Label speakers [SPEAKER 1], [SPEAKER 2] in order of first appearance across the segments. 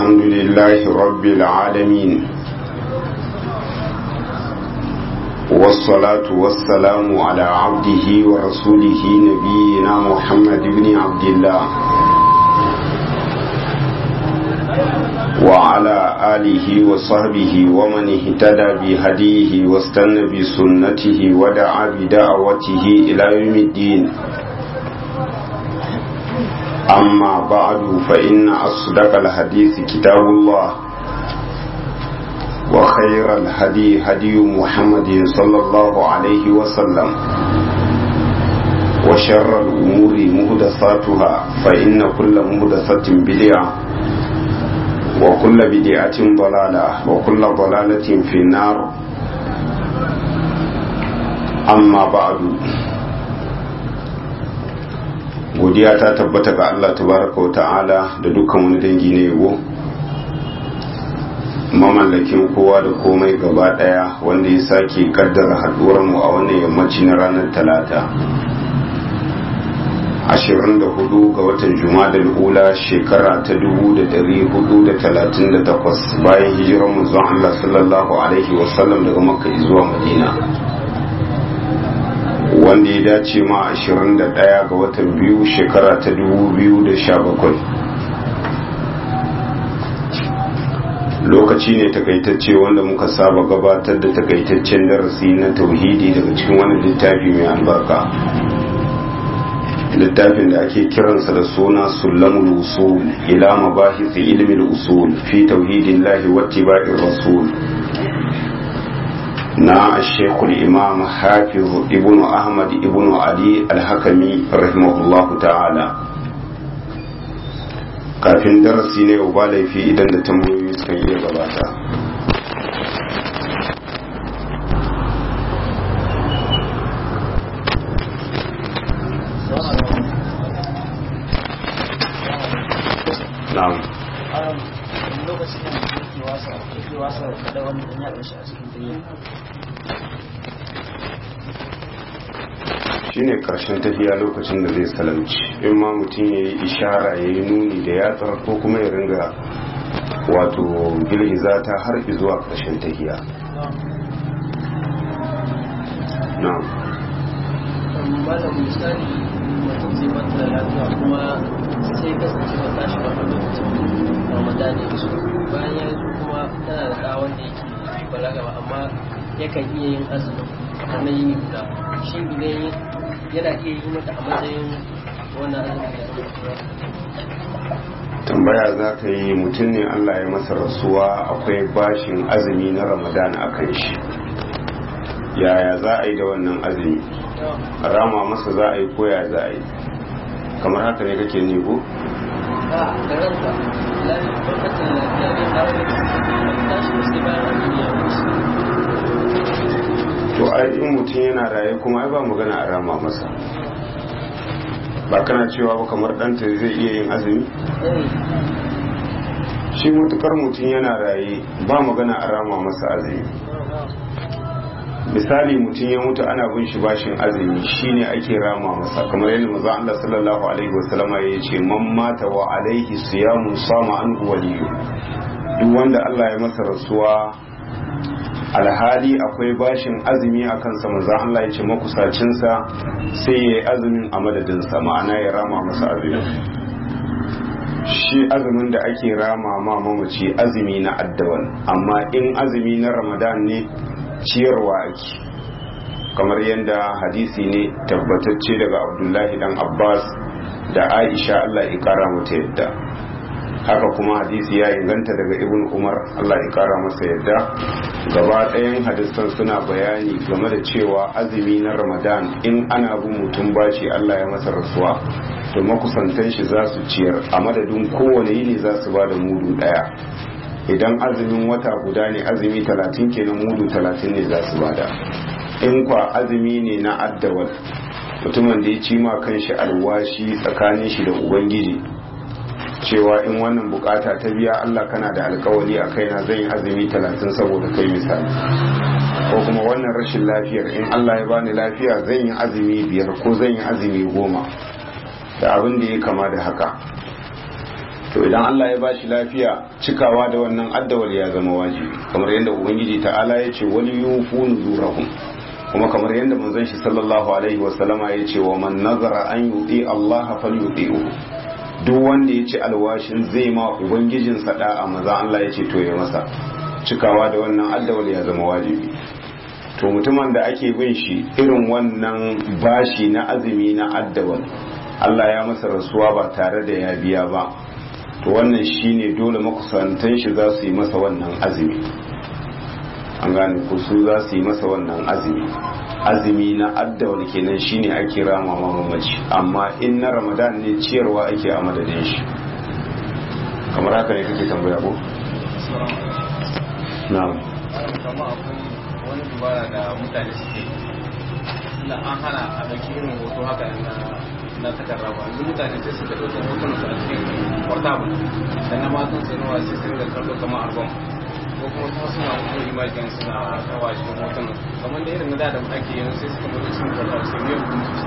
[SPEAKER 1] الحمد لله رب العالمين والصلاة والسلام على عبده ورسوله نبينا محمد بن عبد الله وعلى آله وصحبه ومن اهتدى بهديه واستنى بسنته ودعا بدعوته إلى يوم الدين. أما بعد فإن أصدق الحديث كتاب الله وخير الهدي هدي محمد صلى الله عليه وسلم وشر الأمور محدثاتها فإن كل محدثة بدعة وكل بدعة ضلالة وكل ضلالة في النار. أما بعد godiya ta tabbata ga Allah tabaraka wa ta'ala da dukkan wani dangi na yabo, mamallakin kowa da komai gaba daya, wanda ya sake kaddara haduwar mu a wannan yammaci na ranar talata 24 ga watan Jumadal ula shekara ta 1438 bayan hijirar manzon Allah sallallahu alaihi wasallam daga Makka zuwa Madina, wanda ya dace ma 21 ga watan biyu shekara ta 2017. Lokaci ne takaitacce wanda muka saba gabatar da takaitaccen darasi na tauhidi daga cikin wani littafi mai albarka, littafin da ake kiransa da suna Sulamul Usul ila mabahith ilmi al-usul fi tauhidillahi wa ittiba'ir rasul na Sheikhul Imam Hafiz Ibn Ahmad Ibn Ali Al-Hakami rahimahullahu ta'ala. Kafin darasi ne ba laifi idan da tambayoyi suka iya gabata. Na'am.
[SPEAKER 2] Lokacin da ke wasa kada wani ya ɗashi a cikin duniya.
[SPEAKER 1] Shine karshen tafiya lokacin da zai salamci, in ma mutum ya yi ishara ya yi nuni da yatsar ko kuma ya ringa wato girgiza ta har zuwa karshen tafiya. Na'am.
[SPEAKER 2] Malam misali mutum zai bata da lafiya kuma sai kasance ba tashi ba lokacin Ramadan ya zo, bayan ya zo kuma tana da ɗa wanda yake balaga ba, amma yakan iya yin azumin na yini guda. Shi idan yana iya yi mata a matsayin wannan azumin ya zama.
[SPEAKER 1] Tambaya za ka yi, mutum ne Allah ya masa rasuwa, akwai bashin azumi na Ramadan a kan shi, yaya za a yi da wannan azumi? Rama masa za a yi ko ya za a yi? Kamar haka ne kake nigo?
[SPEAKER 2] A da ranka lokacin lafiya ne dawo tashi sai bayan azumi ya wuce.
[SPEAKER 1] To ai in mutum yana raye kuma ai ba magana a rama masa, ba kana cewa ba kamar ɗanta zai iya yin azumi? Shi mutukar mutum yana raye ba magana a rama masa azumi. Misali mutum ya mutu ana bin shi bashin azumi, shine ake rama masa, kamar yadda manzo Allah sallallahu alaihi wasallam ya ce man mata wa alaihi siyamun sama anhu waliyu. Duk wanda Allah ya masa rasuwa alhali akwai bashin azumi a kansa, manzo Allah ya ce makusacinsa sai ya yi azumin a madadinsa, ma'ana ya rama masa azumi. Shi azumin da ake rama ma mamaci azumi na addawan, amma in azumi na Ramadan ne ciyarwa ake, kamar yadda hadisi ne tabbatacce daga Abdullahi dan Abbas da Aisha Allah ya kara mata yadda. Haka kuma hadisi ya inganta daga Ibn Umar Allah ya kara masa yadda. Gaba ɗayan hadisan suna bayani game da cewa azumi na Ramadan in ana bin mutum bashi Allah ya masa rasuwa, to makusantan shi za su ciyar a madadin kowane yini za su ba da mudu ɗaya. Idan azumin wata guda ne azumi 30 kenan mudu 30 ne za su bada. In kwa azumi ne na addawal, mutumin da ya ci ma kanshi alwashi tsakanin shi da ubangiji cewa in wannan bukata ta biya Allah kana da alkawari a kaina zan yi azumi 30 saboda kai misali, ko kuma wannan rashin lafiyar in Allah ya bani lafiya zan yi azumi 5 ko zan yi azumi 10 da abin da ya kama da haka. to idan Allah ya bashi lafiya cikawa da wannan addawal ya zama wajibi kamar yadda ubangiji ta'ala ya ce wal yufu nuzurahum kuma kamar yadda manzon shi sallallahu alaihi wasallama ya ce wa man nazara an yuti Allah falyuti'u duk wanda ya ci alwashin zai ma ubangijinsa da'a maza Allah ya ce to ya masa cikawa da wannan addawal ya zama wajibi to mutumin da ake bin shi irin wannan bashi na azumi na addawal Allah ya masa rasuwa ba tare da ya biya ba to wannan shine dole makusantan shi za su yi masa wannan azumi an gane ku su za su yi masa wannan azumi na addawal kenan shine ake rama mamaci amma in na ramadan ne ciyarwa ake a madadin shi kamar haka ne kake tambaya ko na'am
[SPEAKER 3] wani dubara da mutane suke da an hana a ɗauki irin hoto haka na takarda ba yanzu mutane sai suka ɗauka hoton su a cikin portable da na matan sanuwa sai sun da kallo kamar album ko kuma suna kuma imajin suna kawo shi hoton kamar da irin da ake yanzu sai suka mutu sun portable sai mai hukunci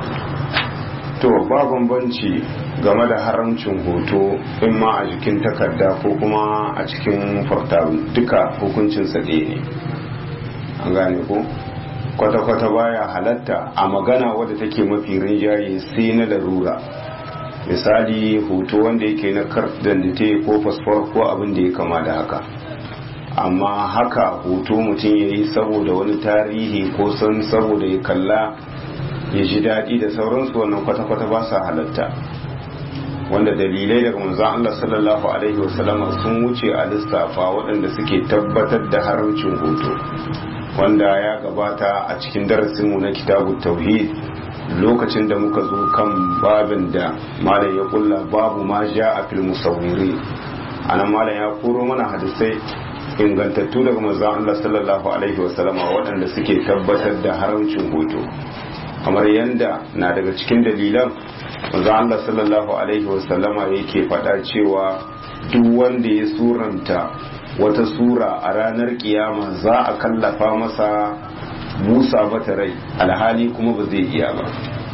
[SPEAKER 1] to ba bambanci game da haramcin hoto in ma a jikin takarda ko kuma a cikin portable duka hukuncinsa ɗaya ne an gane ko kwata-kwata baya halatta a magana wadda take mafi rinjaye sai na larura misali hoto wanda yake na kardandite ko fasfor ko abin da ya kama da haka amma haka hoto mutum ya yi saboda wani tarihi ko san saboda ya kalla ya ji daɗi da sauransu wannan kwata-kwata ba sa halatta wanda dalilai daga manzon Allah sallallahu alaihi wasallama sun wuce a lissafa waɗanda suke tabbatar da haramcin hoto wanda ya gabata a cikin darasinmu na kitabu tauhid lokacin da muka zo kan babin da malam ya kulla babu ma ja a fil musawwiri anan malam ya koro mana hadisai ingantattu daga manzon Allah sallallahu alaihi wasallama waɗanda suke tabbatar da haramcin hoto kamar yanda na daga cikin dalilan manzon Allah sallallahu alaihi wasallama yake faɗa cewa duk wanda ya suranta wata sura a ranar kiyama za a kallafa masa busa mata rai alhali kuma ba zai iya ba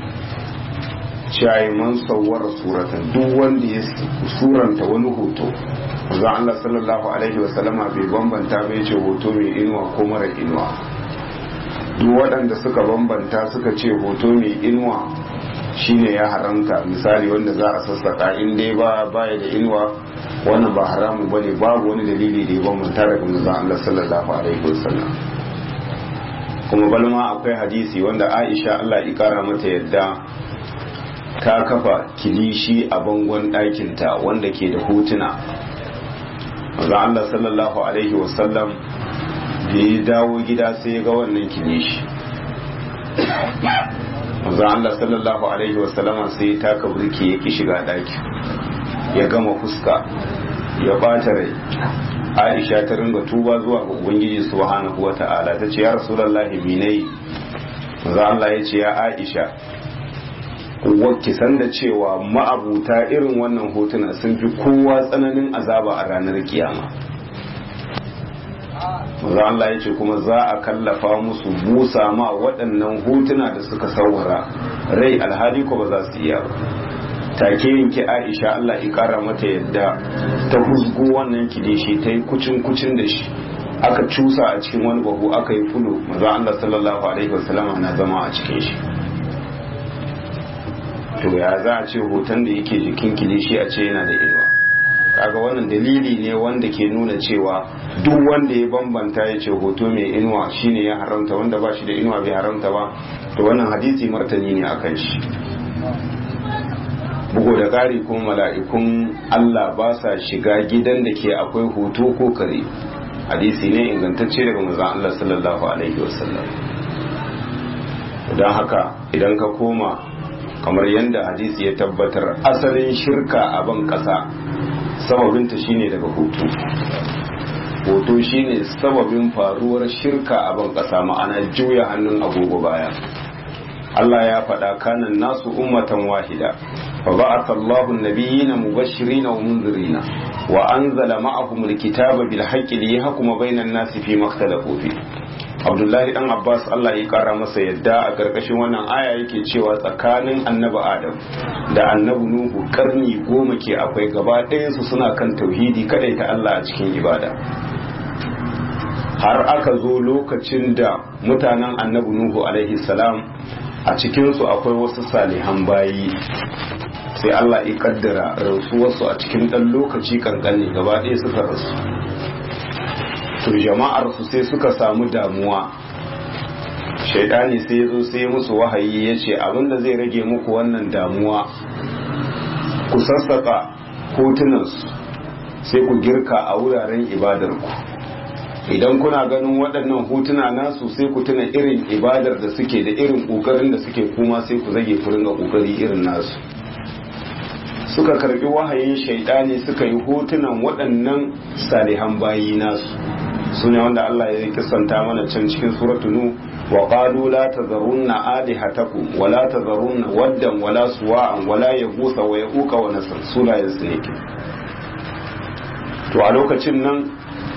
[SPEAKER 1] shayi man sauwara suratan duk wanda ya suranta wani hoto za Allah sallallahu alaihi wasallama bai bambanta bai ce hoto mai inuwa ko mara inuwa duk waɗanda suka bambanta suka ce hoto mai inuwa shine ya haramta misali wanda za a sassaka in dai baya da inuwa wannan ba haramu bane babu wani dalili da ya bambanta daga manzon Allah sallallahu alaihi wasallam kuma balma akwai hadisi wanda Aisha Allah ya kara mata yadda ta kafa kilishi a bangon ɗakin ta wanda ke da hotuna manzon Allah sallallahu alaihi wasallam da ya dawo gida sai ya ga wannan kilishi manzon Allah sallallahu alaihi wasallama sai ya taka burki yake shiga ɗaki ya gama fuska ya bata rai Aisha ta ringa tuba zuwa ga Ubangiji subhanahu wata'ala ta ce ya Rasulullahi minai za Allah ya ce ya Aisha ki san da cewa ma'abuta irin wannan hotuna sun fi kowa tsananin azaba a ranar kiyama za Allah ya ce kuma za a kallafa musu busa ma waɗannan hotuna da suka saurara rai alhali ko ba za su iya ba take yanki Aisha Allah ya kara mata yadda ta husgo wannan kilishi ta yi kucin da shi aka cusa a cikin wani bahu aka yi fulo manzo Allah sallallahu alaihi wasallam na zama a cikin shi to ya za a ce hoton da yake jikin kilishi a ce yana da inuwa kaga wannan dalili ne wanda ke nuna cewa duk wanda ya bambanta ya ce hoto mai inuwa shine ya haramta wanda ba shi da inuwa bai haramta ba to wannan hadisi martani ne akan shi bugu da ƙari kuma mala'ikun Allah ba sa shiga gidan da ke akwai hoto ko kare hadisi ne ingantacce daga manzon Allah sallallahu alaihi wasallam don haka idan ka koma kamar yadda hadisi ya tabbatar asalin shirka a ban ƙasa sababinta shine daga hoto shine sababin faruwar shirka a ban ƙasa ma'ana juya hannun agogo baya Allah ya faɗa kanan nasu ummatan wahida فبعث الله النبيين مبشرين ومنذرين وأنزل معهم الكتاب بالحق ليحكم بين الناس فيما اختلفوا فيه Abdullahi dan Abbas Allah ya kara masa yadda a karkashin wannan aya yake cewa tsakanin annabi Adam da annabi Nuhu karni 10 ke akwai, gaba ɗayan su suna kan tauhidi kadai ta Allah a cikin ibada. Har aka zo lokacin da mutanen annabi Nuhu alaihi salam a cikin su akwai wasu salihan bayi, sai Allah ya kaddara rasuwarsu a cikin dan lokaci kankani, gaba ɗaya suka rasu. To jama'ar su sai suka samu damuwa, shaidani sai ya zo sai musu wahayi ya ce abinda zai rage muku wannan damuwa, ku sassaka hotunansu sai ku girka a wuraren ibadarku. Idan kuna ganin waɗannan hotuna nasu sai ku tuna irin ibadar da suke da irin ƙoƙarin da suke, kuma sai ku zage ku ringa ƙoƙari irin nasu. Suka karbi wahayin shaidani suka yi hotunan waɗannan salihan bayi nasu, su ne wanda Allah ya kisanta mana can cikin suratu nu, wa qalu la tazarunna alihatakum wa la tazarunna waddan wa la suwa'an wa la yaghutha wa yauqa wa nasr, sura yasniki. To a lokacin nan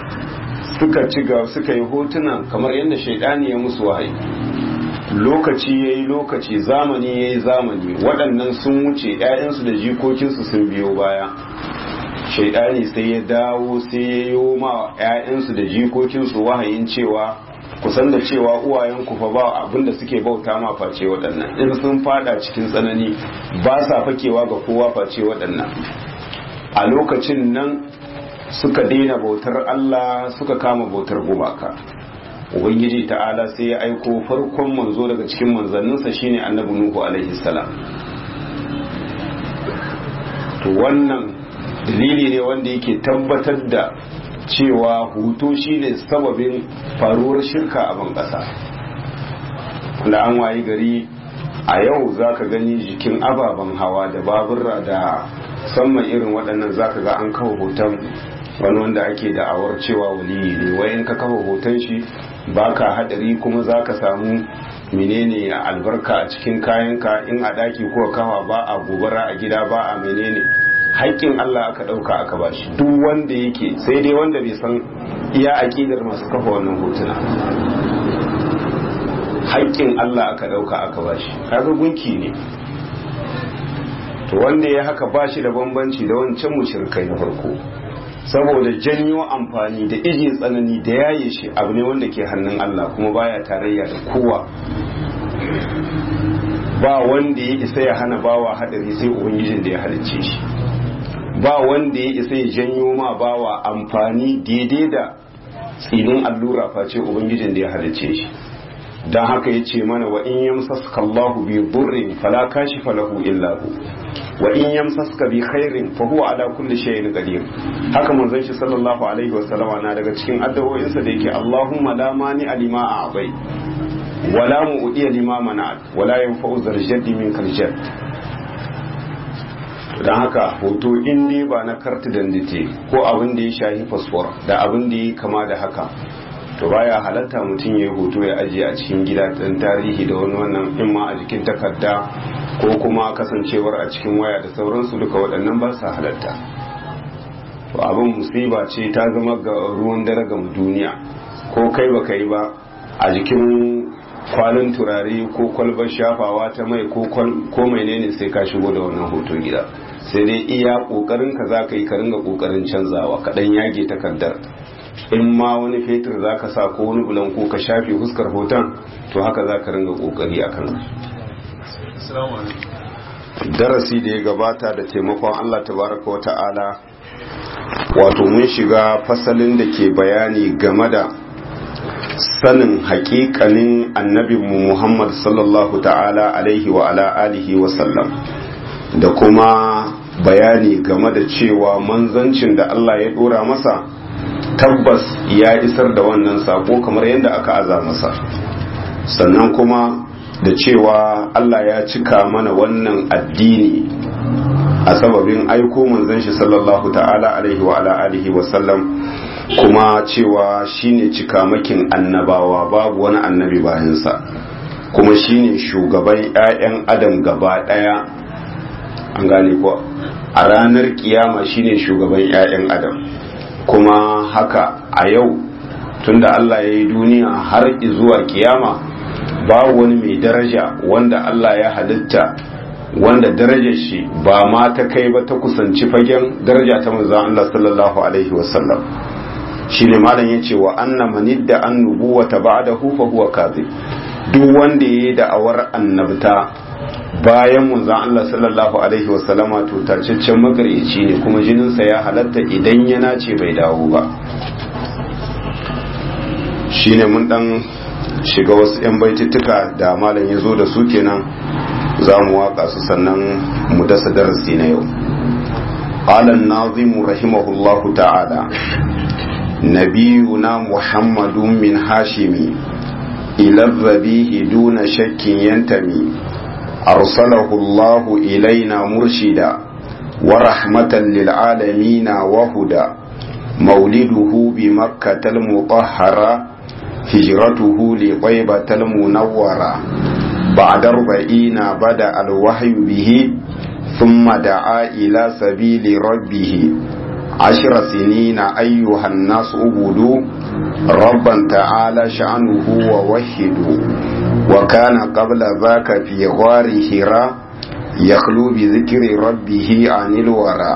[SPEAKER 1] suka yi hotuna kamar yadda shaidani ya musu wahayi. Lokaci yayi lokaci, zamani yayi zamani, waɗannan sun wuce, 'ya'yansu da jikokinsu sun biyo baya. Shaidani sai ya dawo sai ya yi ma 'ya'yansu da jikokinsu wahayin cewa kusan da cewa uwayenku fa ba abinda suke bauta ma face waɗannan, in sun fada cikin tsanani ba sa fakewa ga kowa face waɗannan. A lokacin nan suka daina bautar Allah suka kama bautar gumaka. Ubangiji ta'ala sai ya aiko farkon manzo daga cikin manzanninsa shine annabi Nuhu alaihi salam. To wannan dalili ne wanda yake tabbatar da cewa hutu shine sababin faruwar shirka a ban ƙasa. Da an wayi gari a yau zaka gani jikin ababen hawa da baburra da musamman irin waɗannan zaka ga an kawo hoton wani wanda ake da'awar cewa waliyi ne, wai in ka kawo hoton shi baka hadari kuma zaka samu menene albarka a cikin kayanka, in a daki ko kawa ba a gobara a gida ba a menene. Haƙƙin Allah aka ɗauka aka bashi, duk wanda yake, sai dai wanda bai san iya aƙidar masu kafa wannan hotuna. Haƙƙin Allah aka ɗauka aka bashi, kaga gunki ne. To wanda ya haka bashi da bambanci da wancan mushrikai na farko, saboda janyo amfani da ije tsanani da yaye shi abu ne wanda ke hannun Allah kuma baya tarayya da kowa. Ba wanda ya isa ya hana bawa hadari sai ubangijin da ya halicce shi. Ba wanda ya isa ya janyo ma bawa amfani daidai da tsinin allura face ubangijin da ya halicce shi. Don haka ya ce mana wa in yamsaska Allahu bi burrin fala kashifa lahu illa hu wa in yamsaska bi khairin fa huwa ala kulli shay'in qadir. Haka manzon shi sallallahu alaihi wa sallama na daga cikin addu'o'insa da yake Allahumma la mani alima a'bai wa la mu'ti lima mana'at wa la yanfa'u zal jaddi minkal jadd. Don haka hoto in dai ba na karti dandite ko abin da ya shahi fasfor da abin da ya kama da haka, to baya halatta mutum ya yi hoto ya ajiye a cikin gida ɗan tarihi da wani wannan, in ma a jikin takarda ko kuma kasancewar a cikin waya da sauransu, duka waɗannan ba sa halatta. To abin musiba ce ta zama ga ruwan dare ga duniya, ko kai ba kai ba a jikin kwalin turare ko kwalbar shafawa ta mai ko menene sai ka shigo da wannan hoton gida. Sai dai iya kokarin ka za ka yi, ka ringa kokarin canzawa, ka dan yage takardar. In ma wani fetur za ka sa ko wani bulan ko ka shafe fuskar hoton, to haka za ka ringa kokari a kan. Darasi da ya gabata da taimakon Allah tabaraka wa ta'ala, wato mun shiga fasalin da ke bayani game da sanin hakikanin annabinmu Muhammad sallallahu ta'ala alaihi wa ala alihi wa sallam, da kuma bayani game da cewa manzancin da Allah ya dora masa tabbas ya isar da wannan sako kamar yadda aka aza masa, sannan kuma da cewa Allah ya cika mana wannan addini a sababin aiko manzon shi sallallahu ta'ala alaihi wa ala alihi wa sallam, kuma cewa shine cikamakin annabawa, babu wani annabi bayansa, kuma shine shugaban 'ya'yan adam gaba daya. An gane ko a ranar kiyama shine shugaban 'ya'yan adam, kuma haka a yau tunda Allah ya yi duniya har zuwa kiyama babu wani mai daraja wanda Allah ya halitta wanda darajar shi ba ma ta kai ba ta kusanci fagen daraja ta manzon Allah sallallahu alaihi wasallam. shine malam yace wa anna manidda an nubuwata ba'dahu fa huwa kadhib, duk wanda yayi da'awar annabta bayan manzon Allah sallallahu alaihi wasallama to tacaccen magareci ne, kuma jininsa ya halatta idan ya nace bai dawo ba. shine mun dan shiga wasu yan baitittuka da malam ya zo da su, kenan za mu waka su sannan mu dasa darasi na yau. qala an-nazim rahimahullahu ta'ala nabiyuna muhammadun min hashimi ila dhabihi duna shakkin yantami arsalahu Allah ilaina murshida wa rahmatan lil alamin wa huda mawliduhu bi makkah al-mutahhara هجرته لطيبة المنورة بعد 40 بدأ الوحي به ثم دعا إلى سبيل ربه 10 سنين أيها الناس عبدوا ربا تعالى شأنه ووحدوا وكان قبل ذاك في غار حراء يخلو بذكر ربه عن الورى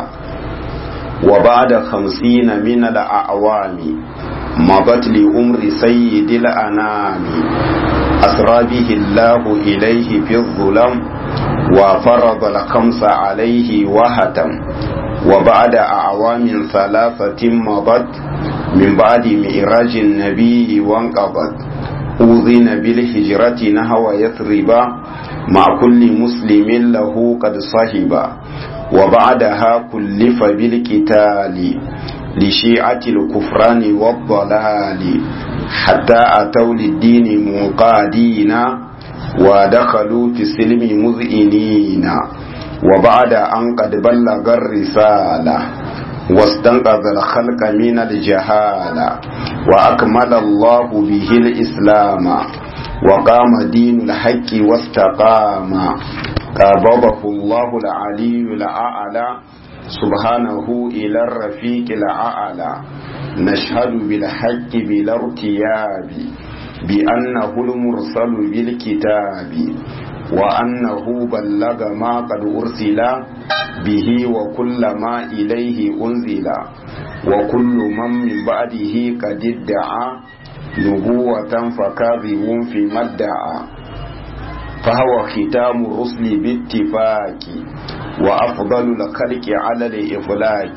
[SPEAKER 1] وبعد 50 من الأعوام مضت لأمر سيد الأنام أسرى به الله إليه في الظلم وفرض الخمس عليه وهتم وبعد أعوام 3 مضت من بعد مئراج النبي وانقضت أذن بالهجرة نحو يثرب مع كل مسلم له قد صهب وبعدها كلف بالقتال لشيعة الكفران والضلال حتى أتوا للدين منقادين ودخلوا في السلم مذئنين وبعد أن قد بلغ الرسالة واستنقذ الخلق من الجهالة وأكمل الله به الإسلام وقام دين الحق واستقام قبضه الله العلي الأعلى سبحانه إلى الرفيق الأعلى نشهد بالحق بلا ارتياب بأنه المرسل بالكتاب وأنه بلغ ما قد أرسل به وكل ما إليه أنزل وكل من بعده قد ادعى نبوة فكاذب فيما ادعى فهو ختام الرسل باتفاق وأفضل الخلق على الإفلاك.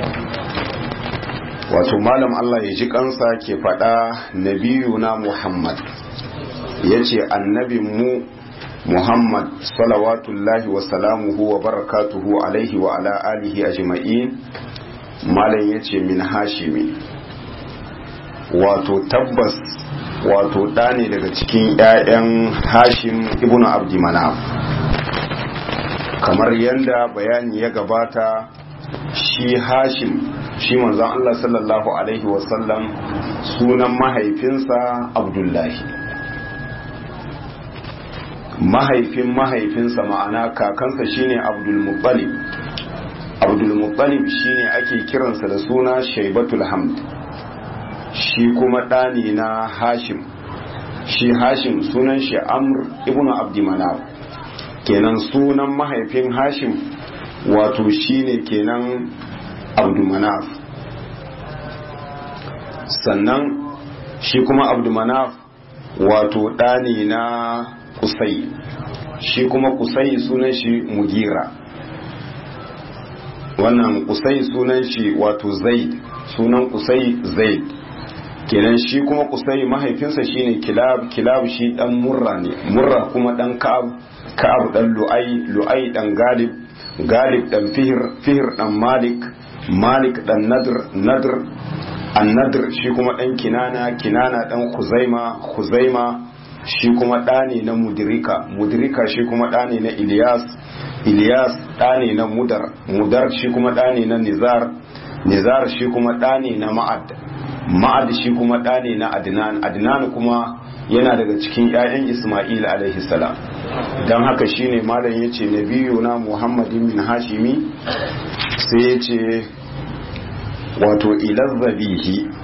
[SPEAKER 1] wato malam Allah ya ji kansa ke faɗa nabiyuna Muhammad, ya ce annabin mu Muhammad salawatullahi wa salamuhu wa barakatuhu alaihi wa ala alihi ajma'in, malam ya ce min hashimi, wato tabbas wato ɗa ne daga cikin 'ya'yan hashim ibnu abdi manaf. kamar yadda bayani ya gabata, shi hashim shi manzon Allah sallallahu alaihi wasallam sunan mahaifinsa abdullahi, mahaifin mahaifinsa ma'ana kakansa shine abdulmuttalib. Abdulmuttalib shine ake kiransa da suna shaibatul hamd, shi kuma ɗani na hashim. Shi hashim sunan shi amr ibnu abdi manaf, kenan sunan mahaifin hashim wato shine kenan abdumanaf. sannan shi kuma abdumanaf wato ɗani na kusai, shi kuma kusai sunan shi mugira. wannan kusai sunan shi wato zaid, sunan kusai zaid, kenan shi kuma kusai mahaifinsa shine kilab. Kilab shi dan murra ne, murra kuma dan ka'ab, ka'ab dan lu'ai, lu'ai dan galib, galib dan fihir dan malik, malik dan nadr, nadr an-nadr shi kuma dan kinana, kinana dan khuzaima, khuzaima shi kuma ɗane na mudrika, mudrika shi kuma ɗane na ilyas, ilyas ɗane na mudar, mudar shi kuma ɗane na nizar, nizar shi kuma ɗane na ma'ad, ma'ad shi kuma ɗane na adnan, adnan kuma yana daga cikin 'ya'yan isma'il alaihi salam. don haka shine malam yace nabiyuna muhammadin min hashimi, sai yace wato ila zabihi,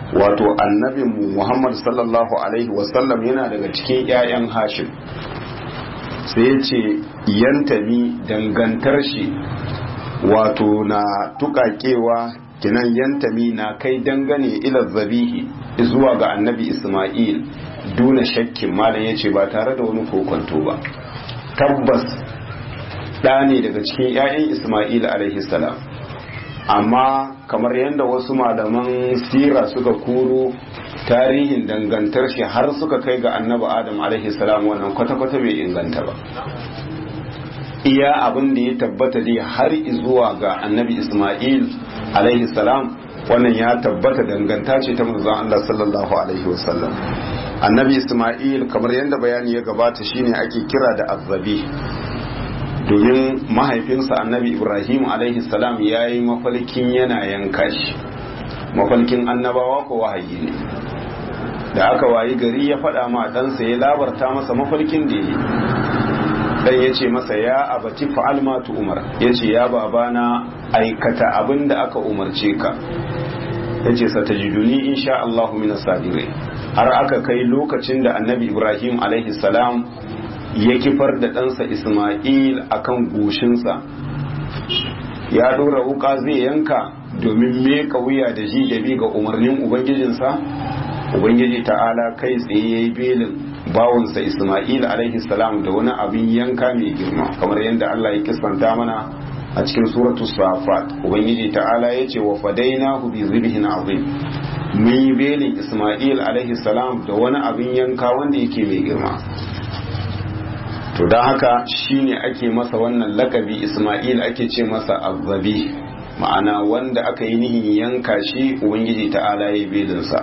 [SPEAKER 1] wato annabin Muhammad sallallahu alaihi wasallam yana daga cikin 'ya'yan Hashim. Sai ya ce yantami dangantar shi wato na tukakewa kinan yantami na kai dangane ila zabihi zuwa ga annabi Isma'il duna shakkin, malam yace ba tare da wani kokonto ba, tabbas ɗa ne daga cikin 'ya'yan Isma'il alaihi salam. Amma kamar yadda wasu malaman sira suka koro tarihin dangantar shi har suka kai ga annabi Adam alaihi salam, wannan kwata-kwata bai inganta ba. Iya abin da ya tabbata dai har zuwa ga annabi Isma'il alaihi salam, wannan ya tabbata danganta ce ta manzon Allah sallallahu alaihi wasallam. Annabi Isma'il kamar yadda bayani ya gabata shine ake kira da azzabi, domin mahaifinsa annabi Ibrahim alaihi salam ya yi mafalkin yana yanka shi. Mafalkin annabawa ko wahayi ne, da aka wayi gari ya faɗa ma ɗansa, ya labarta masa mafalkin da ya yi. Dan ya ce masa, ya abati fa'al ma tu umar, ya ce ya babana aikata abin da aka umarce ka. Ya ce satajiduni insha Allahu minas sabirin. Har aka kai lokacin da annabi Ibrahim alaihi salam ya kifar da ɗansa Ismail akan goshinsa, ya ɗora wuka zai yanka domin meka wuya da ji da bi ga umarnin ubangijinsa. Ubangiji ta'ala kai tsaye ya yi belin bawansa Ismail alaihi salam da wani abin yanka mai girma, kamar yadda Allah ya kisanta mana a cikin suratu Safat. Ubangiji ta'ala ya ce wa fadainahu bi zibhin azim, mun yi belin Ismail alaihi salam da wani abin yanka wanda yake mai girma. To don haka shine ake masa wannan lakabi, Ismail ake ce masa azzabi, ma'ana wanda aka yi nihin yanka shi Ubangiji ta'ala ya yi belinsa.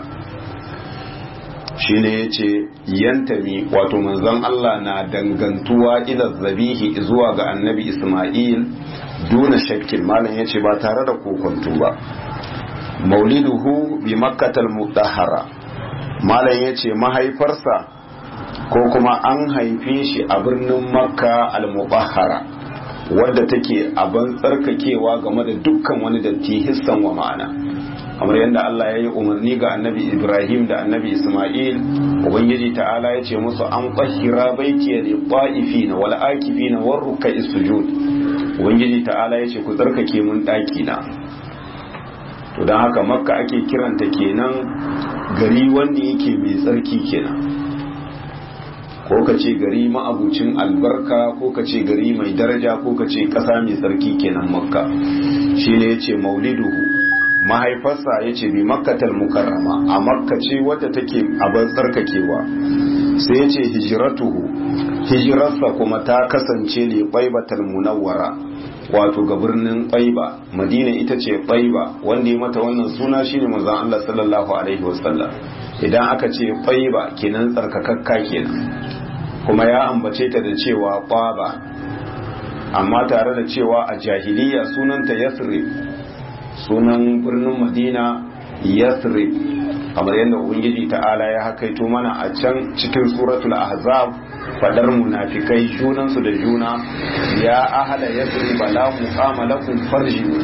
[SPEAKER 1] Shine ya ce yantami, wato manzon Allah na dangantuwa ila zabihi zuwa ga annabi Ismail duna shakkin, malam ya ce ba tare da kokonto ba. Mauliduhu bi makkatal mutahhara, malam ya ce mahaifarsa ko kuma an haife shi a birnin Makka al-mutahhara, wadda take abin tsarkakewa game da dukkan wani datti hissan wa ma'ana, kamar yadda Allah ya yi umarni ga annabi Ibrahim da annabi Ismail. Ubangiji ta'ala ya ce musu an tahira baiti lil ta'ifina wal akifina war ruk'i sujud. Ubangiji ta'ala ya ce ku tsarkake mun daki na. To dan haka Makka ake kiranta kenan gari wanda yake mai tsarki kenan, ko ka ce gari ma'abucin albarka, ko ka ce gari mai daraja, ko ka ce ƙasa mai tsarki kenan Makka. Shine yace mauliduhu, mahaifarsa ya ce bi makkatal mukarrama, a Makka ce wadda take abin tsarkakewa. Sai ya ce hijiratuhu, hijirarsa kuma ta kasance ne Taibatal Munawwara, wato ga birnin Taiba. Madina ita ce Taiba, wanda ya mata wannan suna shine manzon Allah sallallahu alaihi wasallam. Idan aka ce Taiba kenan tsarkakakka kenan, kuma ya ambace ta da cewa Taba, amma tare da cewa a jahiliya sunanta Yathrib, sunan birnin Madina Yathrib, kamar yadda Ubangiji ta'ala ya hakaito mana a can cikin suratul Ahzab, fadar munafikai junansu da juna, ya ahala Yathrib la muqama lakum farji'u.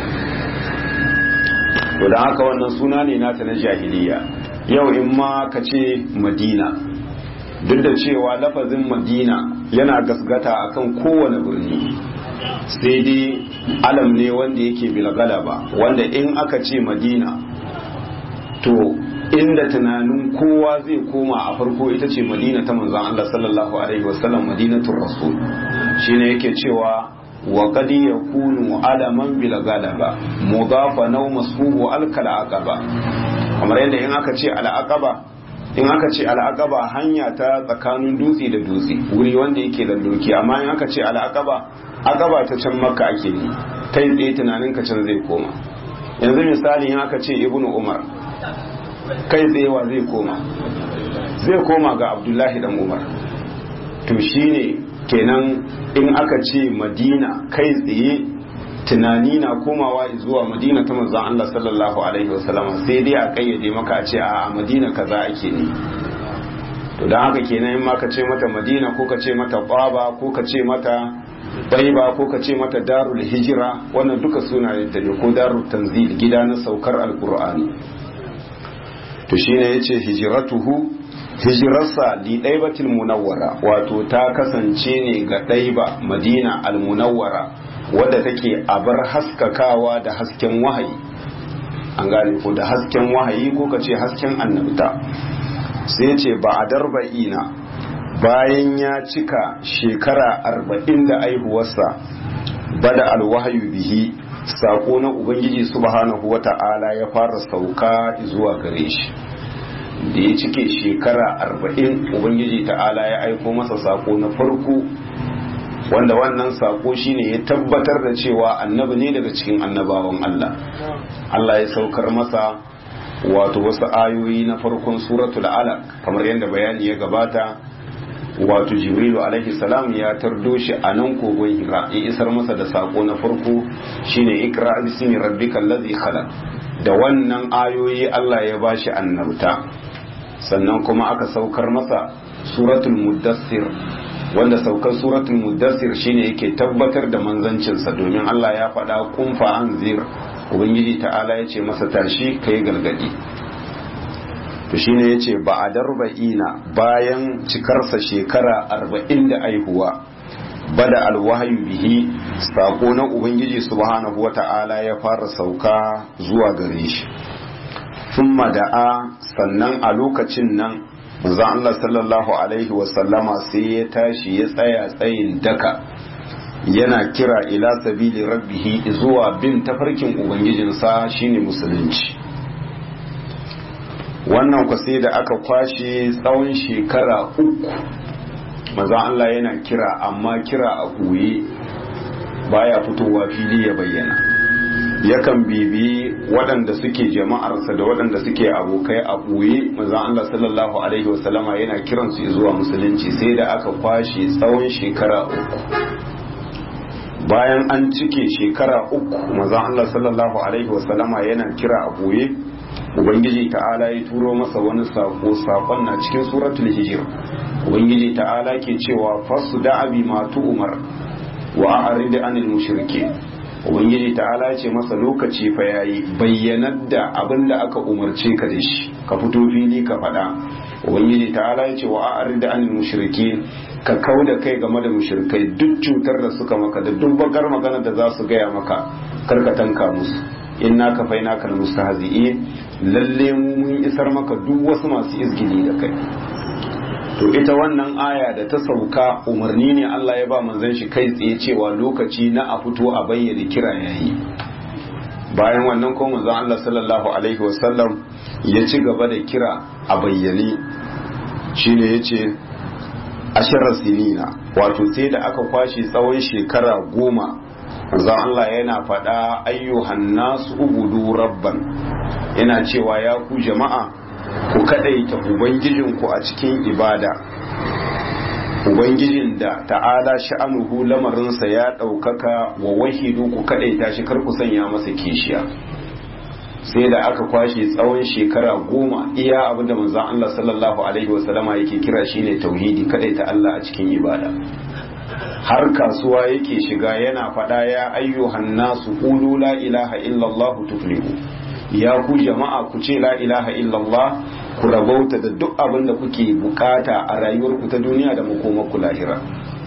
[SPEAKER 1] To dan haka wannan suna ne nata na jahiliya. Yau in ma ka ce Madina, duk da cewa lafazin Madina yana gasgata akan kowane birni, sai dai alam ne wanda yake bilgalaba, wanda in aka ce Madina to inda tunanin kowa zai koma a farko ita ce Madina ta manzon Allah sallallahu alaihi wasallam, Madinatul Rasul. Shine yake cewa wa qad yakunu alaman bilgalaba mudafa naw masfuhu alkal aqaba, kamar yadda in aka ce al'aqaba hanya ta tsakanin dutse da dutse, wuri wanda yake da doki. Amma in aka ce al'aqaba, aqaba ta can Makka ake yi, kai tsaye tunanin ka can zai koma. Yanzu misali in aka ce Ibnu Umar, kai tsaye wa zai koma? Zai koma ga Abdullahi dan Umar. To shine kenan in aka ce Madina, kai tsaye tunani na komawa zuwa Madina ta manzon Allah sallallahu alaihi wasallam, sai dai a kayyade maka a ce a Madina kaza ake ne. To dan haka kenan in ma ka ce mata Madina, ko ka ce mata Quba, ko ka ce mata Taiba, ko ka ce mata Darul Hijra, wannan duka sunayen ta ne, ko Darul Tanzil, gida na saukar Alqur'ani. to shine yace hijirarsa li ɗaibatil munawwara, wato ta kasance ne ga ɗaiba madina al-munawwara wadda take abar haskakawa da hasken wahayi, an gane ko da hasken wahayi ko kace hasken annabta. sai ce ba a darba'ina, bayan ya cika shekara 40 da aihuwarsa, bada alwahayu bihi, sako na ubangiji subhanahu wata'ala ya fara sauka zuwa gare shi. da ya cike shekara 40 ubangiji ta'ala ya aiko masa sako na farko, wanda wannan sako shine ya tabbatar da cewa annabi ne daga cikin annabawan Allah. Allah ya saukar masa wato wasu ayoyi na farkon suratul alaq, kamar yadda bayani ya gabata. wato jibrilu alaihi salam ya tardo shi a nan kogon hira, ya isar masa da sako na farko shine ikra bismi rabbikal ladhi khalaq. da wannan ayoyi Allah ya bashi annabta. sannan kuma aka saukar masa suratul muddassir, wanda saukar suratul muddassir shine yake tabbatar da manzancinsa, domin Allah ya faɗa kun fa anzir, ubangiji ta'ala ya ce masa tashi kai galgadi. to shine yace ba a darba'ina, bayan cikarsa shekara 40 da aihuwa, bada alwahyu bihi, sako na ubangiji subhanahu wata'ala ya fara sauka zuwa gare shi. thumma da'a, sannan a lokacin nan manzon Allah sallallahu alaihi wasallama sai ya tashi ya tsaya tsayin daka, yana kira ila sabili rabbihi, zuwa bin tafarkin ubangijinsa shine musulunci. wannan ku sai da aka kwashe tsawon shekara 3 manzon Allah yana kira, amma kira a ɓoye, baya fitowa fili ya bayyana. yakan bibi waɗanda suke jama'arsa da waɗanda suke abokai a ɓoye. manzon Allah sallallahu alaihi wasallama yana kiransu zuwa musulunci, sai da aka kwashe tsawon shekara 3. bayan an cike shekara 3 manzon Allah sallallahu alaihi wasallama yana kira a ɓoye, ubangiji ta'ala ya turo masa wani sakon na cikin suratul hijr. ubangiji ta'ala ke cewa fasu da abi ma umar wa a'rid anil mushrikeen. ubangiji ta'ala ce masa lokaci fa yayi, bayyanar da abin da aka umarce ka da shi, ka fito fili ka faɗa. ubangiji ta'ala ya ce wa a'rid anil mushrikeen, ka kauda kai game da mushrikai, duk cutar da suka maka da duk bakar magana da za su gaya maka, karka tanka musu. inna kafainaka almustahzi'in, lalle mu mun isar maka duk wasu masu izgili da kai. to ita wannan aya da ta sauka umarni ne Allah ya ba manzon shi kai tsaye cewa lokaci na a fito a bayyana kira yayi. bayan wannan ko manzon Allah sallallahu alaihi wasallam ya ci gaba da kira a bayyane, shine yace ashara sinina, wato sai da aka kwashi tsawon shekara 10 manzon Allah yana faɗa ayyuhan nasu ubudu rabban, yana cewa ya ku jama'a ku kadaita ubangijinku a cikin ibada, ubangijin da ta'ala sha'anuhu lamarinsa ya ɗaukaka, wa wahidu ku kadaita shi, kar ku sanya masa kishiya. sai da aka kwashe tsawon shekara 10 iya abinda manzon Allah sallallahu alaihi wasallama yake kira shine tauhidi, kadaita Allah a cikin ibada. har kasuwa yake shiga yana faɗa ya ayyuhan nasu qulu la ilaha illallah tuflihu, ya ku jama'a ku ce la ilaha illallah, ku rabauta da duk abin da kuke bukata a rayuwarku ta duniya da makomarku lahira.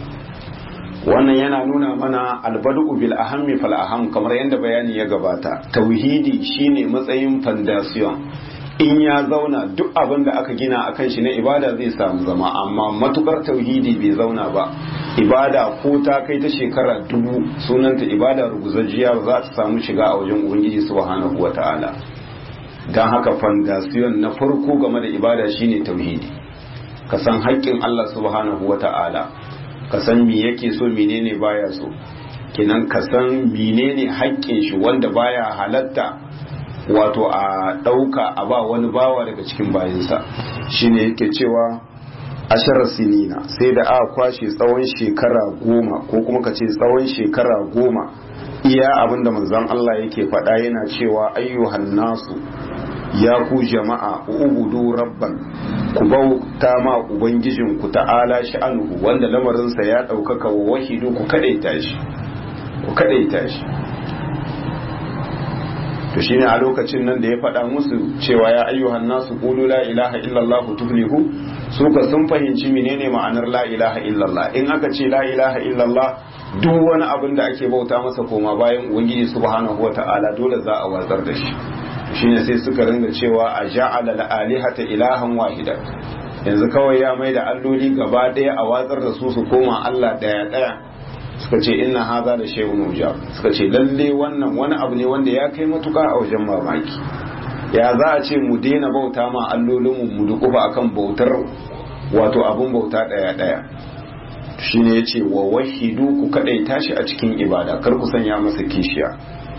[SPEAKER 1] wannan yana nuna mana albadu bil ahammi fal aham, kamar yadda bayani ya gabata. tauhidi shine matsayin foundation, in ya zauna duk abin da aka gina akan shi na ibada zai samu zama, amma matukar tauhidi bai zauna ba, ibada ko ta kai ta shekara 1000 sunanta ibada ruguzajjiya, za ta samu shiga a wajen ubangiji subhanahu wataala. dan haka foundation na farko game da ibada shine tauhidi, ka san haƙƙin Allah subhanahu wataala, ka san me yake so menene baya so, kenan ka san menene haƙƙin shi wanda baya halatta wato a ɗauka a ba wani bawa daga cikin bayinsa. shine yake cewa ashar sinina, sai da aka kwashe tsawon shekara 10, ko kuma ka ce tsawon shekara 10 iya abinda manzon Allah yake faɗa, yana cewa ayyuhan nasu, ya ku jama'a ubudu rabban, ku bauta ma ubangijin ku ta'ala sha'anuhu, wanda lamarinsa ya ɗaukaka, wa wahidu ku kadaita shi, ku kadaita shi. to shine a lokacin nan da ya faɗa musu cewa ya ayyuhan nasu qulu la ilaha illallah tuflihu su ka sun fahimci menene ma'anar la ilaha illallah. In aka ce la ilaha illallah duk wani abin da ake bauta masa koma bayan ubangiji subhanahu wata'ala dole za a watsar da shi. Shine sai suka ringa cewa a ja'ala al-alihata ilahan wahida, yanzu kawai ya mai da alloli gaba daya a watsar da su koma Allah daya daya. Suka ce inna haza da shay'un ujab, suka ce lalle wannan wani abu ne wanda ya kai matuka a wajen mamaki. Ya za a ce mu daina bauta ma allolinmu mu dukufa akan bautar wato abun bauta daya daya. Shine yace wa wahidu ku kadaita shi a cikin ibada, kar ku sanya masa kishiya.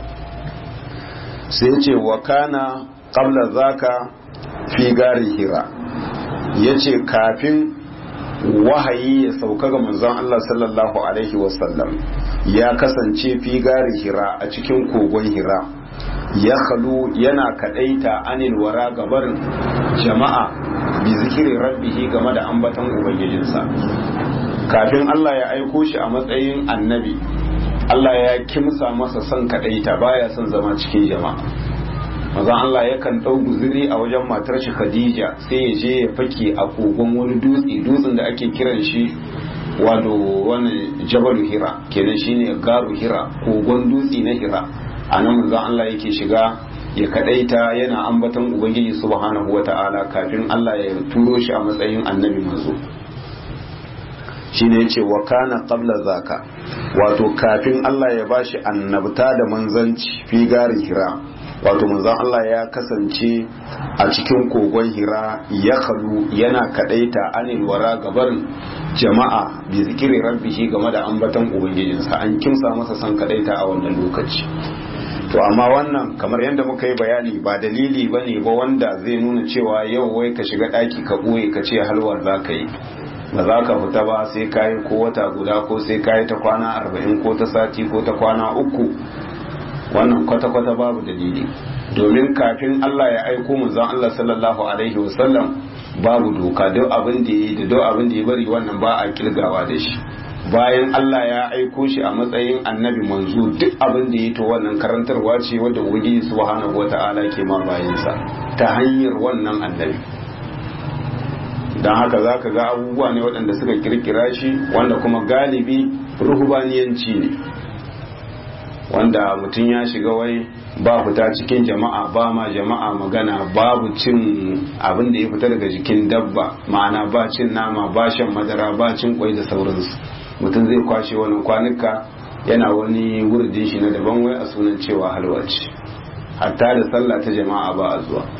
[SPEAKER 1] Sai yace wa kana qabla zaka fi gari hira, yace kafin wahayi ya sauka ga manzon Allah sallallahu alaihi wasallam ya kasance fi gari hira a cikin kogon hira, ya khalu yana kadaita anil wara gabarin jama'a bi zikiri rabbihi game da ambaton ubangijinsa. Kafin Allah ya aiko shi a matsayin annabi, Allah ya kimsa masa son kadaita, baya son zama cikin jama'a. Mazan Allah yakan ɗau guziri a wajen matar shi Khadija sai ya je ya fake a kogon wani dutsen da ake kiran shi wato wani Jabalu Hira, kenan shine garu Hira, kogon dutse na Hira. A nan manzon Allah yake shiga ya kadaita yana ambaton ubangiji subhanahu wata'ala kafin Allah ya turo shi a matsayin annabi manzo. Shine yace wa kana qabla zaka, wato kafin Allah ya bashi annabta da manzanci fi garin Hira, wato manzon Allah ya kasance a cikin kogon Hira ya kalu yana kadaita anil wara gabarin jama'a bi zikiri rabbihi game da ambaton ubangijinsa. An kimsa masa san kadaita a wannan lokaci. To amma wannan kamar yadda muka yi bayani ba dalili bane ba wanda zai nuna cewa yau wai ka shiga daki ka boye ka ce halwar zaka yi, ba za ka fita ba sai kayi ko wata guda ko sai kayi ta kwana 40 ko ta sati ko ta kwana 3. Wannan kwata-kwata babu dalili, domin kafin Allah ya aiko manzon Allah sallallahu alaihi wasallam babu doka, duk abin da yi da duk abin da ya bari wannan ba a kilgawa da shi. Bayan Allah ya aiko shi a matsayin annabi manzo, duk abin da ya to wannan karantarwa ce wadda ubangiji subhanahu wata'ala ke ma bayansa ta hanyar wannan annabi. Dan haka zaka ga abubuwa ne waɗanda suka kirkira shi wanda kuma galibi ruhubaniyanci ne, wanda mutum ya shiga wai ba fita cikin jama'a, ba ma jama'a magana, babu cin abin da ya fita daga jikin dabba, ma'ana ba cin nama, ba shan madara, ba cin kwai da sauransu. Mutum zai kwashe wannan kwanuka yana wani wurdin shi na daban wai a sunan cewa halwa ce. Hatta da sallah ta jama'a ba a zuwa.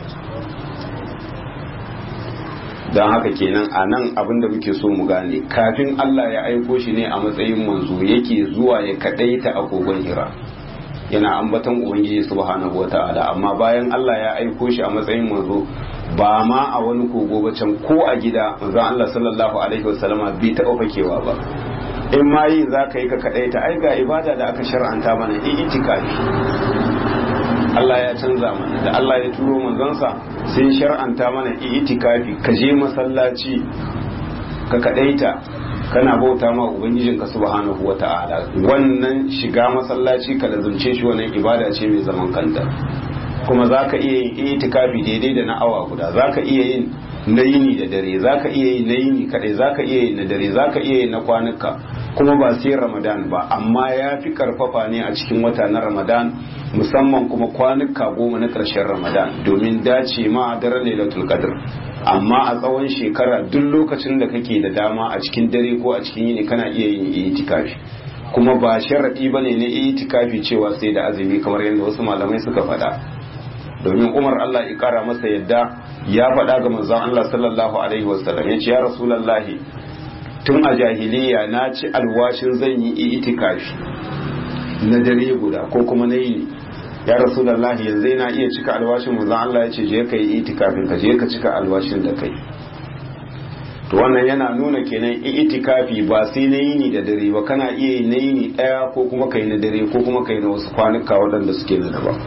[SPEAKER 1] Don haka kenan a nan abin da muke so mu gane, kafin Allah ya aiko shi ne a matsayin manzo yake zuwa ya kadaita a kogon Hira yana ambaton ubangiji subhanahu wata'ala. Amma bayan Allah ya aiko shi a matsayin manzo ba ma a wani kogo ba, can ko a gida manzon Allah sallallahu alaihi wasallama bai taɓa fakewa ba. In ma yi za ka yi ka kadaita, ai ga ibada da aka shar'anta mana itikafi. Allah ya canza mana, da Allah ya turo manzonsa sai shar'anta mana itikafi, ka je masallaci ka kadaita kana bauta ma ubangijinka subhanahu wata'ala. Wannan shiga masallaci ka lazumce shi, wannan ibada ce mai zaman kanta. Kuma zaka iya yin itikafi daidai da na awa guda, zaka iya yin na yini da dare, zaka iya yin na yini kadai, zaka iya yin na dare, zaka iya yin na kwanuka, kuma ba sai Ramadan ba, amma ya fi karfafa ne a cikin wata na Ramadan, musamman kuma kwanuka 10 na karshen Ramadan, domin dace ma daren Lailatul Qadr. Amma a tsawon shekara duk lokacin da kake da dama a cikin dare ko a cikin yini kana iya yin itikafi. Kuma ba sharadi bane na itikafi cewa sai da azumi kamar yadda wasu malamai suka faɗa. Domin Umar Allah ya kara masa yadda ya faɗa ga manzon Allah sallallahu alaihi wasallam, ya ce ya Rasulullahi, tun a jahiliya na ci alwashin zan yi itikafi na dare guda ko kuma na yini. Ya Rasulullahi, yanzu na iya cika alwashin manzon Allah ya ce je ka yi itikafin ka, je ka cika alwashin da kai. To wannan yana nuna kenan itikafi ba sai na yini da dare ba, kana iya yi na yini ɗaya ko kuma kai na dare ko kuma kai na wasu kwanuka waɗanda suke da daban.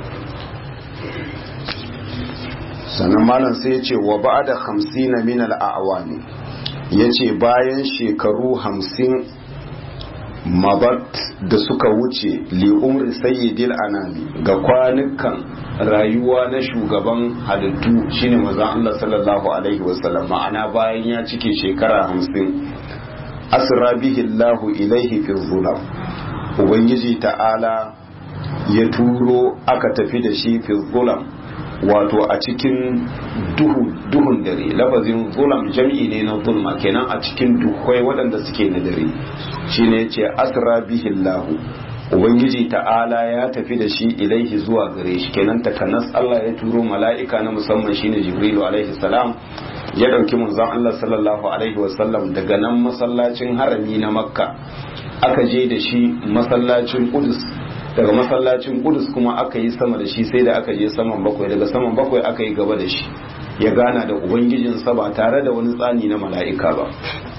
[SPEAKER 1] Sannan malam sai ya ce wa ba'da 50 min al-a'wami, yace bayan shekaru 50 mabat da suka wuce li umri sayyidil anami ga kwanukan rayuwa na shugaban halittu shine manzon Allah sallallahu alaihi wasallam, ma'ana bayan ya cike shekara 50 asra bihi Allahu ilaihi fi zulam, ubangiji ta'ala ya turo aka tafi da shi fi zulam, wato a cikin duhun dare. lafazin zulam jam'i ne na zulma, kenan a cikin duhwai waɗanda suke na dare shine yace asra bihi Allahu, ubangiji ta'ala ya tafi da shi ilaihi zuwa gare shi, kenan takanas Allah ya turo mala'ika na musamman shine Jibrilu alaihi salam, ya dauki manzon Allah sallallahu alaihi wasallam daga nan masallacin harami na Makka aka je da shi masallacin Qudus, daga masallacin Qudus kuma aka yi sama da shi sai da aka je saman bakwai, daga saman bakwai aka yi gaba da shi ya gana da ubangijinsa ba tare da wani tsani na mala'ika ba.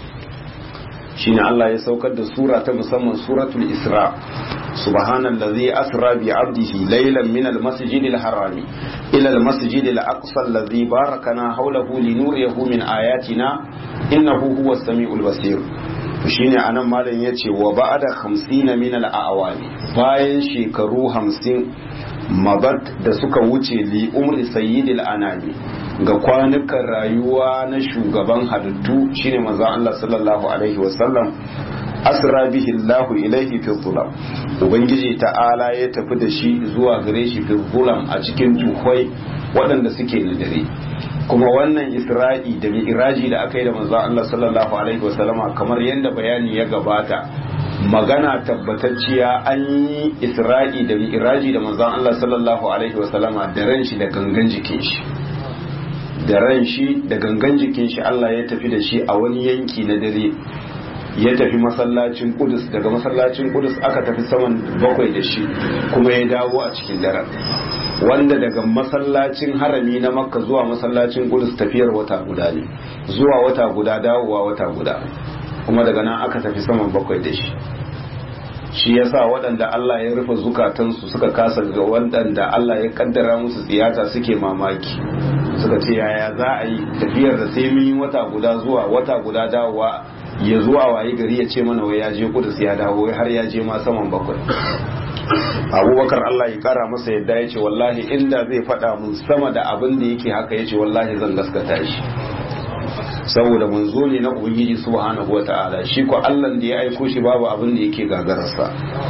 [SPEAKER 1] shine Allah ya saukar da sura ta musamman suratul Isra, subhanallazi asra bi 'abdihi laylan min al-masjidil harami ila al-masjidil aqsa allazi barakana hawlahu linuriyahu min ayatina innahu huwas samiul basir. shine anan malam yace wa ba'da 50 min al-awali, bayan shekaru 50 mabat da suka wuce li umri sayyidil anami ga kwanukan rayuwa na shugaban halittu shine manzo Allah sallallahu alaihi wasallam, asra bihi Allahu ilaihi fi dhulam, ubangiji ta'ala ya tafi da shi zuwa gare shi fi dhulam a cikin duhwai waɗanda suke na dare. kuma wannan isra'i da mi'raji da aka yi da manzo Allah sallallahu alaihi wasallama kamar yadda bayani ya gabata, magana tabbatacciya an yi isra'i da mi'raji da manzo Allah sallallahu alaihi wasallama da ran shi da gangan jikin shi, da ran shi da gangan jikin shi Allah ya tafi da shi a wani yanki na dare, ya tafi masallacin Qudus, daga masallacin Qudus aka tafi saman bakwai da shi kuma ya dawo a cikin daren, wanda daga masallacin harami na Makka zuwa masallacin Qudus tafiyar wata guda ne, zuwa wata guda dawowa wata guda, kuma daga nan aka tafi saman bakwai da shi. shi yasa waɗanda Allah ya rufe zukatansu suka kasa ga waɗanda Allah ya kaddara musu tsiyata suke mamaki, suka ce yaya za a yi tafiyar da sai mun yi wata guda zuwa wata guda dawowa, ya zuwa waye gari ya ce mana wai ya je Kudus ya dawo har ya je ma saman bakwai. Abubakar Allah ya kara masa yadda ya ce wallahi inda zai faɗa mun sama da abin da yake haka, ya ce wallahi zan gaskata shi, saboda manzo ne na ubangiji subhanahu wata'ala, shi ko Allah da ya aiko shi babu abin da yake gagararsa.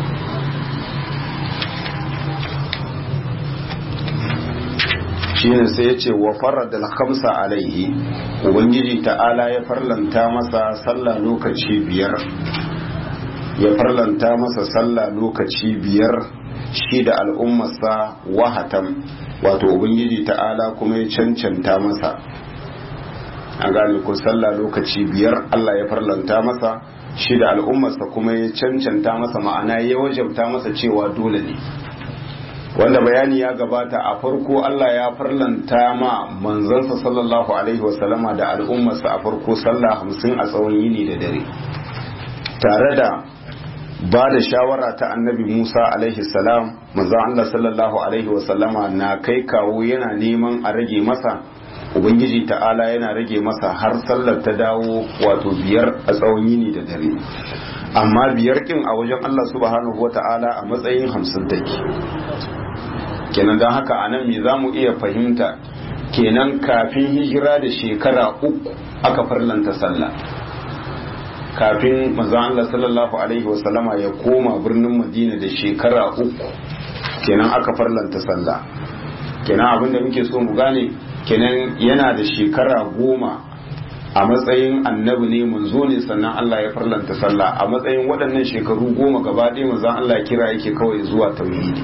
[SPEAKER 1] shine sai ya ce wa faradal khamsa alaihi, ubangiji ta'ala ya farlanta masa sallah lokaci biyar, ya farlanta masa sallah lokaci biyar shi da al'ummarsa wahatan, wato ubangiji ta'ala kuma ya cancanta masa, an gane ko sallah lokaci biyar Allah ya farlanta masa shi da al'ummarsa kuma ya cancanta masa, ma'ana ya wajabta masa cewa dole ne, wanda bayani ya gabata a farko Allah ya farlanta ma manzansa sallallahu alaihi wasallama da al'ummarsa a farko sallah 50 a tsawon yini da dare, tare da ba da shawara ta annabi Musa alaihi salam, manzon Allah sallallahu alaihi wasallama na kai kawo yana neman a rage masa, ubangiji ta'ala yana rage masa har sallar ta dawo wato biyar a tsawon yini da dare, amma biyar kin a wajen Allah subhanahu wata'ala a matsayin 50 take. kenan don haka a nan me za mu iya fahimta, kenan kafin hijira da shekara 3 aka farlanta sallah, kafin manzon Allah sallallahu alaihi wasallama ya koma birnin Madina da shekara 3 kenan aka farlanta sallah. kenan abinda muke so mu gane, kenan yana da shekara 10 a matsayin annabi ne, manzo ne, sannan Allah ya farlanta sallah. A matsayin waɗannan shekaru 10 gaba ɗaya manzon Allah kira yake kawai zuwa tauhidi,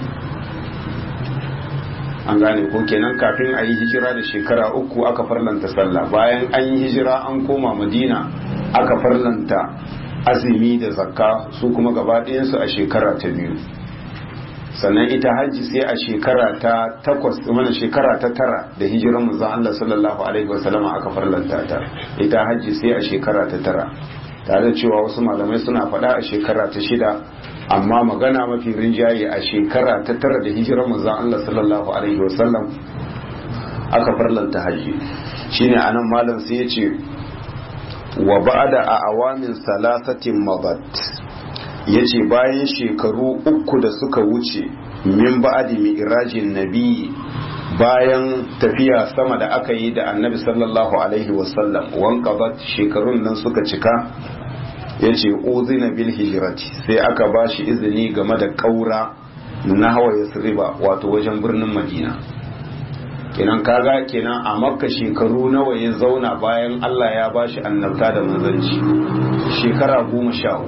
[SPEAKER 1] an gane ko, kenan kafin a yi hijira da shekara 3 aka farlanta sallah, bayan an yi hijira an koma Madina aka farlanta azumi da zakka su kuma gaba ɗayansu a shekara ta 2, sannan ita hajji sai a shekara ta 8 mana shekara ta 9 da hijiran manzon Allah sallallahu alaihi wasallam aka farlanta ta, ita hajji sai a shekara ta 9, tare da cewa wasu malamai suna faɗa a shekara ta 6, amma magana mafi rinjaye a shekara ta 9 da hijiran manzon Allah sallallahu alaihi wasallam aka farlanta hajji. shine anan malam sai ya ce wa ba'da a awamin salasatin mabat, yace bayan shekaru 3 da suka wuce min ba'di mi'rajin nabi, bayan tafiya sama da aka yi da annabi sallallahu alaihi wasallam, wanqabat shekarun nan suka cika, yace uzina bil hijrati, sai aka bashi izini game da kaura nahwa yasriba, wato wajen birnin madina. kenan kaga kenan a makka shekaru nawa ya zauna bayan Allah ya bashi annabta da manzanci? shekara 13.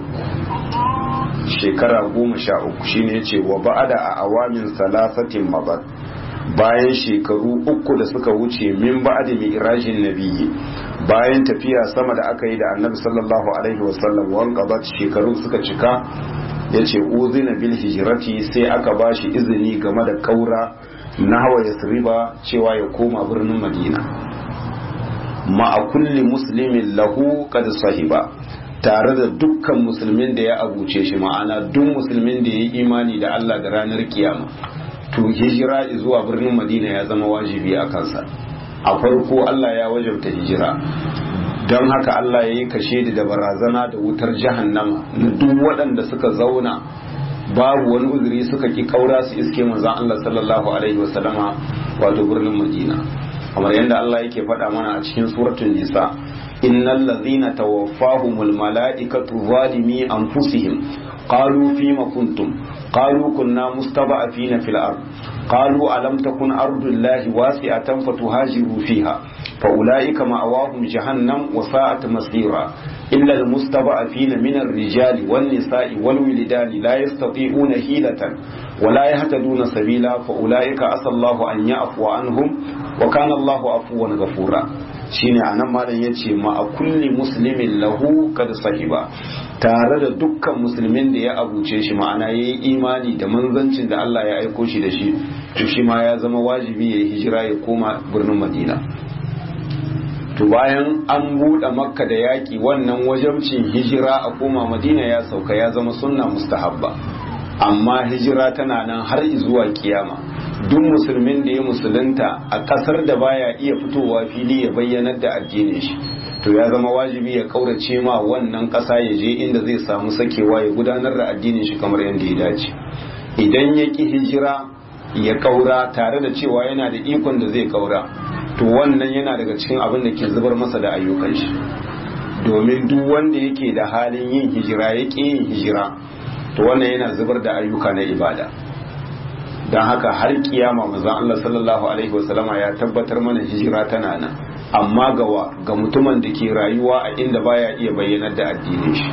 [SPEAKER 1] shekara 13 shine yace wa ba'da a awamin salasatin mabat, bayan shekaru 3 da suka wuce min ba'di mi'rajin nabiyyi, bayan tafiya sama da aka yi da annabi sallallahu alaihi wasallam, wanqabat shekaru suka cika, yace uzina bil hijrati, sai aka bashi izini game da kaura nahwa yasriba, cewa ya koma birnin madina. ma'a kulli muslimin lahu qad sahiba, tare da dukkan musulmin da ya abuce shi, ma'ana duk musulmin da ya yi imani da Allah da ranar kiyama, to hijira zuwa birnin madina ya zama wajibi a kansa. A farko Allah ya wajabta hijira, don haka Allah ya yi kashe da barazana da wutar jahannama na duk waɗanda suka zauna babu wani uzuri suka ki kaura su iske manzon Allah sallallahu alaihi wasallama, wato birnin madina. kamar yadda Allah yake faɗa mana a cikin suratul nisa, innal ladhina tawaffahumul malaikatu zalimi anfusihim qalu fima kuntum qalu kunna mustada'afina fil ard qalu alam takun ardullahi wasi'atan fatuhajiru fiha faulaika ma'awahum jahannam wa sa'at masira illa almustada'afina min ar-rijali wan nisa'i wal wilidani la yastati'una hilatan wa la yahtaduna sabila faulaika asallahu an ya'fu anhum wa kana Allahu afuwan ghafura. Shine anan malam yace ma a kulli muslimin lahu kad sahiba, tare da dukkan musulmin da ya abuce shi, ma'ana yayi imani da manzancin da Allah ya aiko shi da shi, to shi ma ya zama wajibi ya hijira ya koma birnin Madina. To bayan an buɗe Makka da yaƙi, wannan wajabcin hijira a koma Madina ya sauka, ya zama sunna mustahabba, amma hijira tana nan har zuwa kiyama. Duk musulmin da ya musulunta a ƙasar da baya iya fitowa fili ya bayyanar da addinin shi, to ya zama wajibi ya kaurace ma wannan ƙasa, ya je inda zai samu sakewa ya gudanar da addinin shi kamar yadda ya dace. Idan ya ki hijira ya kaura tare da cewa yana da ikon da zai kaura, to wannan yana daga cikin abin da ke zubar masa da ayyukan shi, domin duk wanda yake da halin yin hijira ya ki yin hijira, to wannan yana zubar da ayyuka na ibada. Don haka har kiyama manzon Allah sallallahu alaihi wasallama ya tabbatar mana hijira tana nan, amma ga mutumin da ke rayuwa a inda baya iya bayyanar da addinin shi.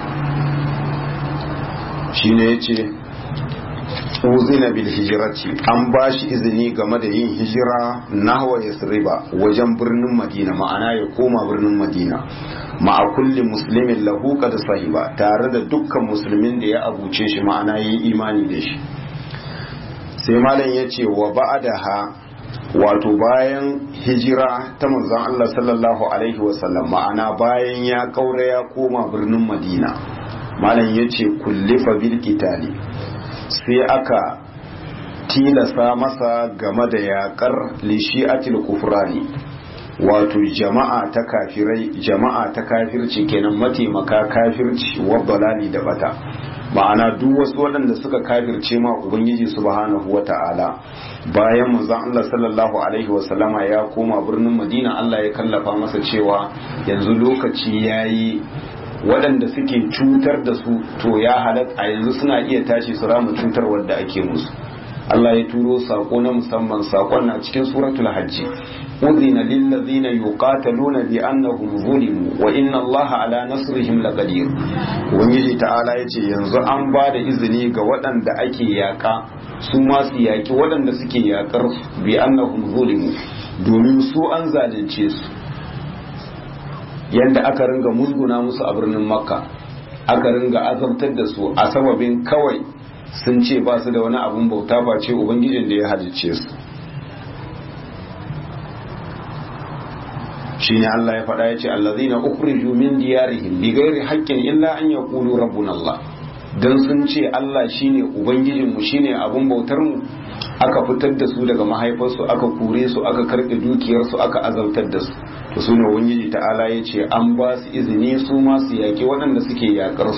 [SPEAKER 1] Shine yace uzina bil hijrati, an bashi izini game da yin hijira nahwa yasriba, wajen birnin Madina, ma'ana ya koma birnin Madina. ma'a kulli muslimin lahu qad sahiba, tare da dukkan musulmin da ya abuce shi, ma'ana yayi imani da shi. Sai malam ya ce wa ba'daha, wato bayan hijira ta manzon Allah sallallahu alaihi wasallam, ma'ana bayan ya kaura ya koma birnin Madina, malam ya ce kullifa bil qitali, sai aka tilasa masa game da yakar lishi'atil kufrani, wato jama'a ta kafirai, jama'a ta kafirci kenan, mataimaka kafirci wa dalali da bata, ma'ana duk wasu waɗanda suka kafirce ma ubangiji subhanahu wata'ala. Bayan manzon Allah sallallahu alaihi wasallama ya koma birnin Madina, Allah ya kallafa masa cewa yanzu lokaci yayi, waɗanda suke cutar da su to ya halatta yanzu suna iya tashi su rama cutar wadda ake musu. Allah ya turo sako na musamman, sakon na cikin suratul hajji, udhina lil ladhina yuqataluna bi annahum zulimu wa inna Allaha ala nasrihim laqadir. Ubangiji ta'ala yace yanzu an ba da izini ga waɗanda ake yaka su ma su yaki waɗanda suke yakar bi annahum zulimu, domin su an zalunce su. Yanda aka ringa musguna musu a birnin Makka, aka ringa azabtar da su a sababin kawai sun ce ba su da wani abun bauta ba ce ubangijin da ya halicce su. Shine Allah ya faɗa, ya ce allazina ukhriju min diyarihim bighairi haqqin illa an yaqulu rabbuna Allah, dan sun ce Allah shine ubangijin mu, shine abun bautar mu, aka fitar da su daga mahaifarsu, aka kure su, aka karɓe dukiyar su, aka azabtar da su. To sune ubangiji ta'ala ya ce an ba su izini su ma su yaƙi waɗanda suke yaƙar su,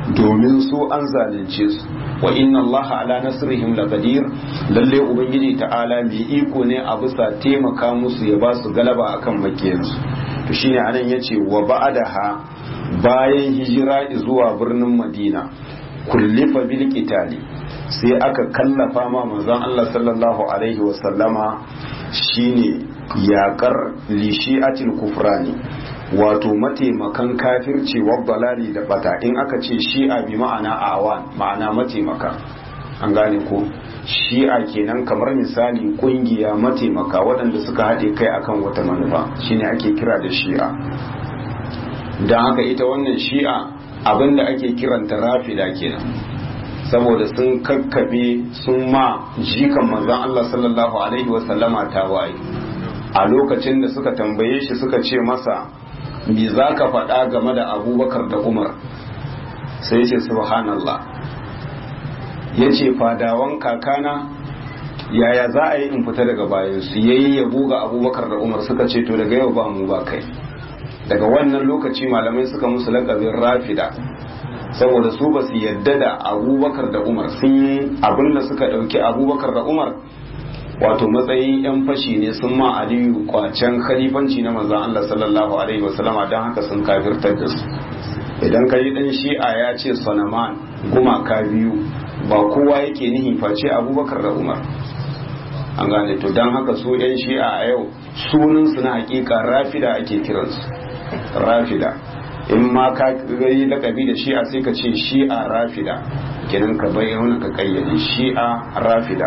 [SPEAKER 1] domin su an zalunce su wa inna Allah ala nasrihim laqadir lalle ubangiji ta'ala mai iko ne a bisa taimaka musu ya ba su galaba akan makiyansu to shine anan yace wa ba'daha bayan hijira zuwa birnin Madina kullifa bil qitali sai aka kallafa ma manzon Allah sallallahu alaihi wasallama shine yakar lishi'atil kufrani wato mataimakan kafirci wa dalali da bata in aka ce shi'a bi ma'ana awan ma'ana mataimaka an gane ko shi'a kenan kamar misali kungiya mataimaka waɗanda suka haɗe kai akan wata manufa shine ake kira da shi'a don haka ita wannan shi'a abinda ake kiranta rafida kenan saboda sun kakkabe sun ma jikan manzon Allah sallallahu alaihi wasallama tawaye a lokacin da suka tambaye shi suka ce masa me za ka faɗa game da abubakar da umar sai ce subhanallah ya ce fadawan kakana yaya za a yi in fita daga bayansu ya yi yabo ga abubakar da umar suka ce to daga yau ba mu ba kai daga wannan lokaci malamai suka musu lakabin rafida saboda su ba su yadda da abubakar da umar sun yi abin da suka ɗauki abubakar da umar wato matsayin yan fashi ne sun ma aliyu kwacen khalifanci na manzon Allah sallallahu alaihi wasallama don haka sun kafirtar da su idan ka yi dan shi'a ya ce sanaman gumaka biyu ba kowa yake nihi face abubakar da umar an gane to don haka su yan shi'a a yau sunansu na hakika rafida ake kiransu rafida in ma ka yi lakabi da shi'a sai ka ce shi'a rafida kenan ka bayyana ka kayyade shi'a rafida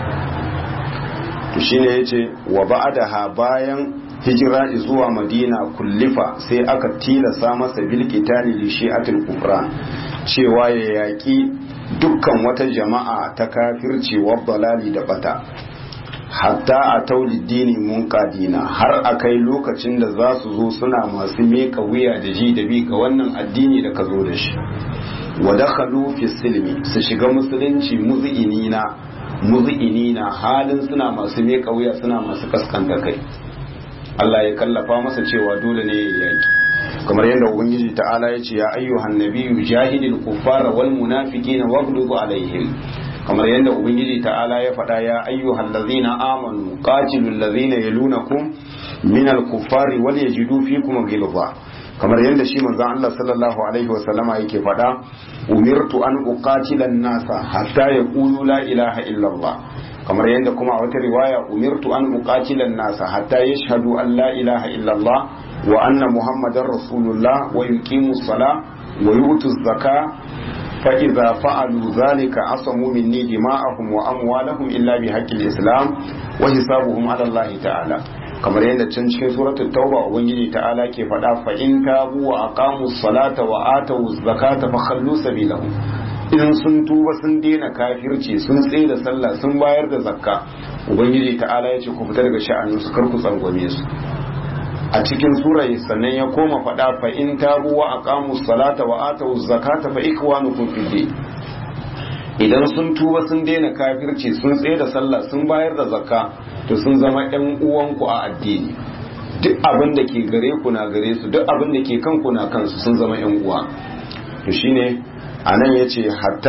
[SPEAKER 1] to shine yace wa ba'daha bayan hijira zuwa madina kullifa sai aka tilasa masa bil qitali li shi'atil kufran cewa ya yaki dukkan wata jama'a ta kafirci wa dalali da bata hatta a taulidini munqadina har akai lokacin da za su zo suna masu meka wuya da ji da bi ga wannan addini da ka zo da shi wa dakhalu fi silmi su shiga musulunci muzi'inina halin suna masu meka wuya suna masu kaskanta kai Allah ya kallafa masa cewa dole ne ya yaki kamar yadda ubangiji ta'ala ya ce ya ayyuhan nabiyyu jahidil kuffara wal munafiqina waghlub alaihim kamar yadda ubangiji ta'ala ya faɗa ya ayyuhal ladzina amanu qatilul ladzina yalunakum minal kuffari wal yajidu fikum ghilza kamar yadda shi manzon Allah sallallahu alaihi wasallama yake faɗa umirtu an uqatila an-nasa hatta yaqulu la ilaha illallah kamar yadda kuma a wata riwaya umirtu an uqatila an-nasa hatta yashhadu an la ilaha illallah wa anna muhammadar rasulullah wa yuqimu as-salah wa yu'tu az-zakah fa idza fa'alu dhalika asamu minni dima'ahum wa amwalahum illa bi haqqil islam wa hisabuhum ala Allah ta'ala kamar yadda can cikin suratul tauba ubangiji ta'ala ke faɗa fa in tabu wa aqamu salata wa atu zakata fa khallu sabilahum idan sun tuba sun daina kafirci sun tsaye da sallah sun bayar da zakka ubangiji ta'ala ya ce ku fita daga sha'anin su kar ku tsangwame su a cikin sura sannan ya koma faɗa fa in tabu wa aqamu salata wa atu zakata fa ikwanukum fid din idan sun tuba sun daina kafirci sun tsaye da sallah sun bayar da zakka to sun zama ƴan uwanku a addini duk abin da ke gare ku na gare su duk abin da ke kanku na kansu sun zama ƴan uwa to shine anan yace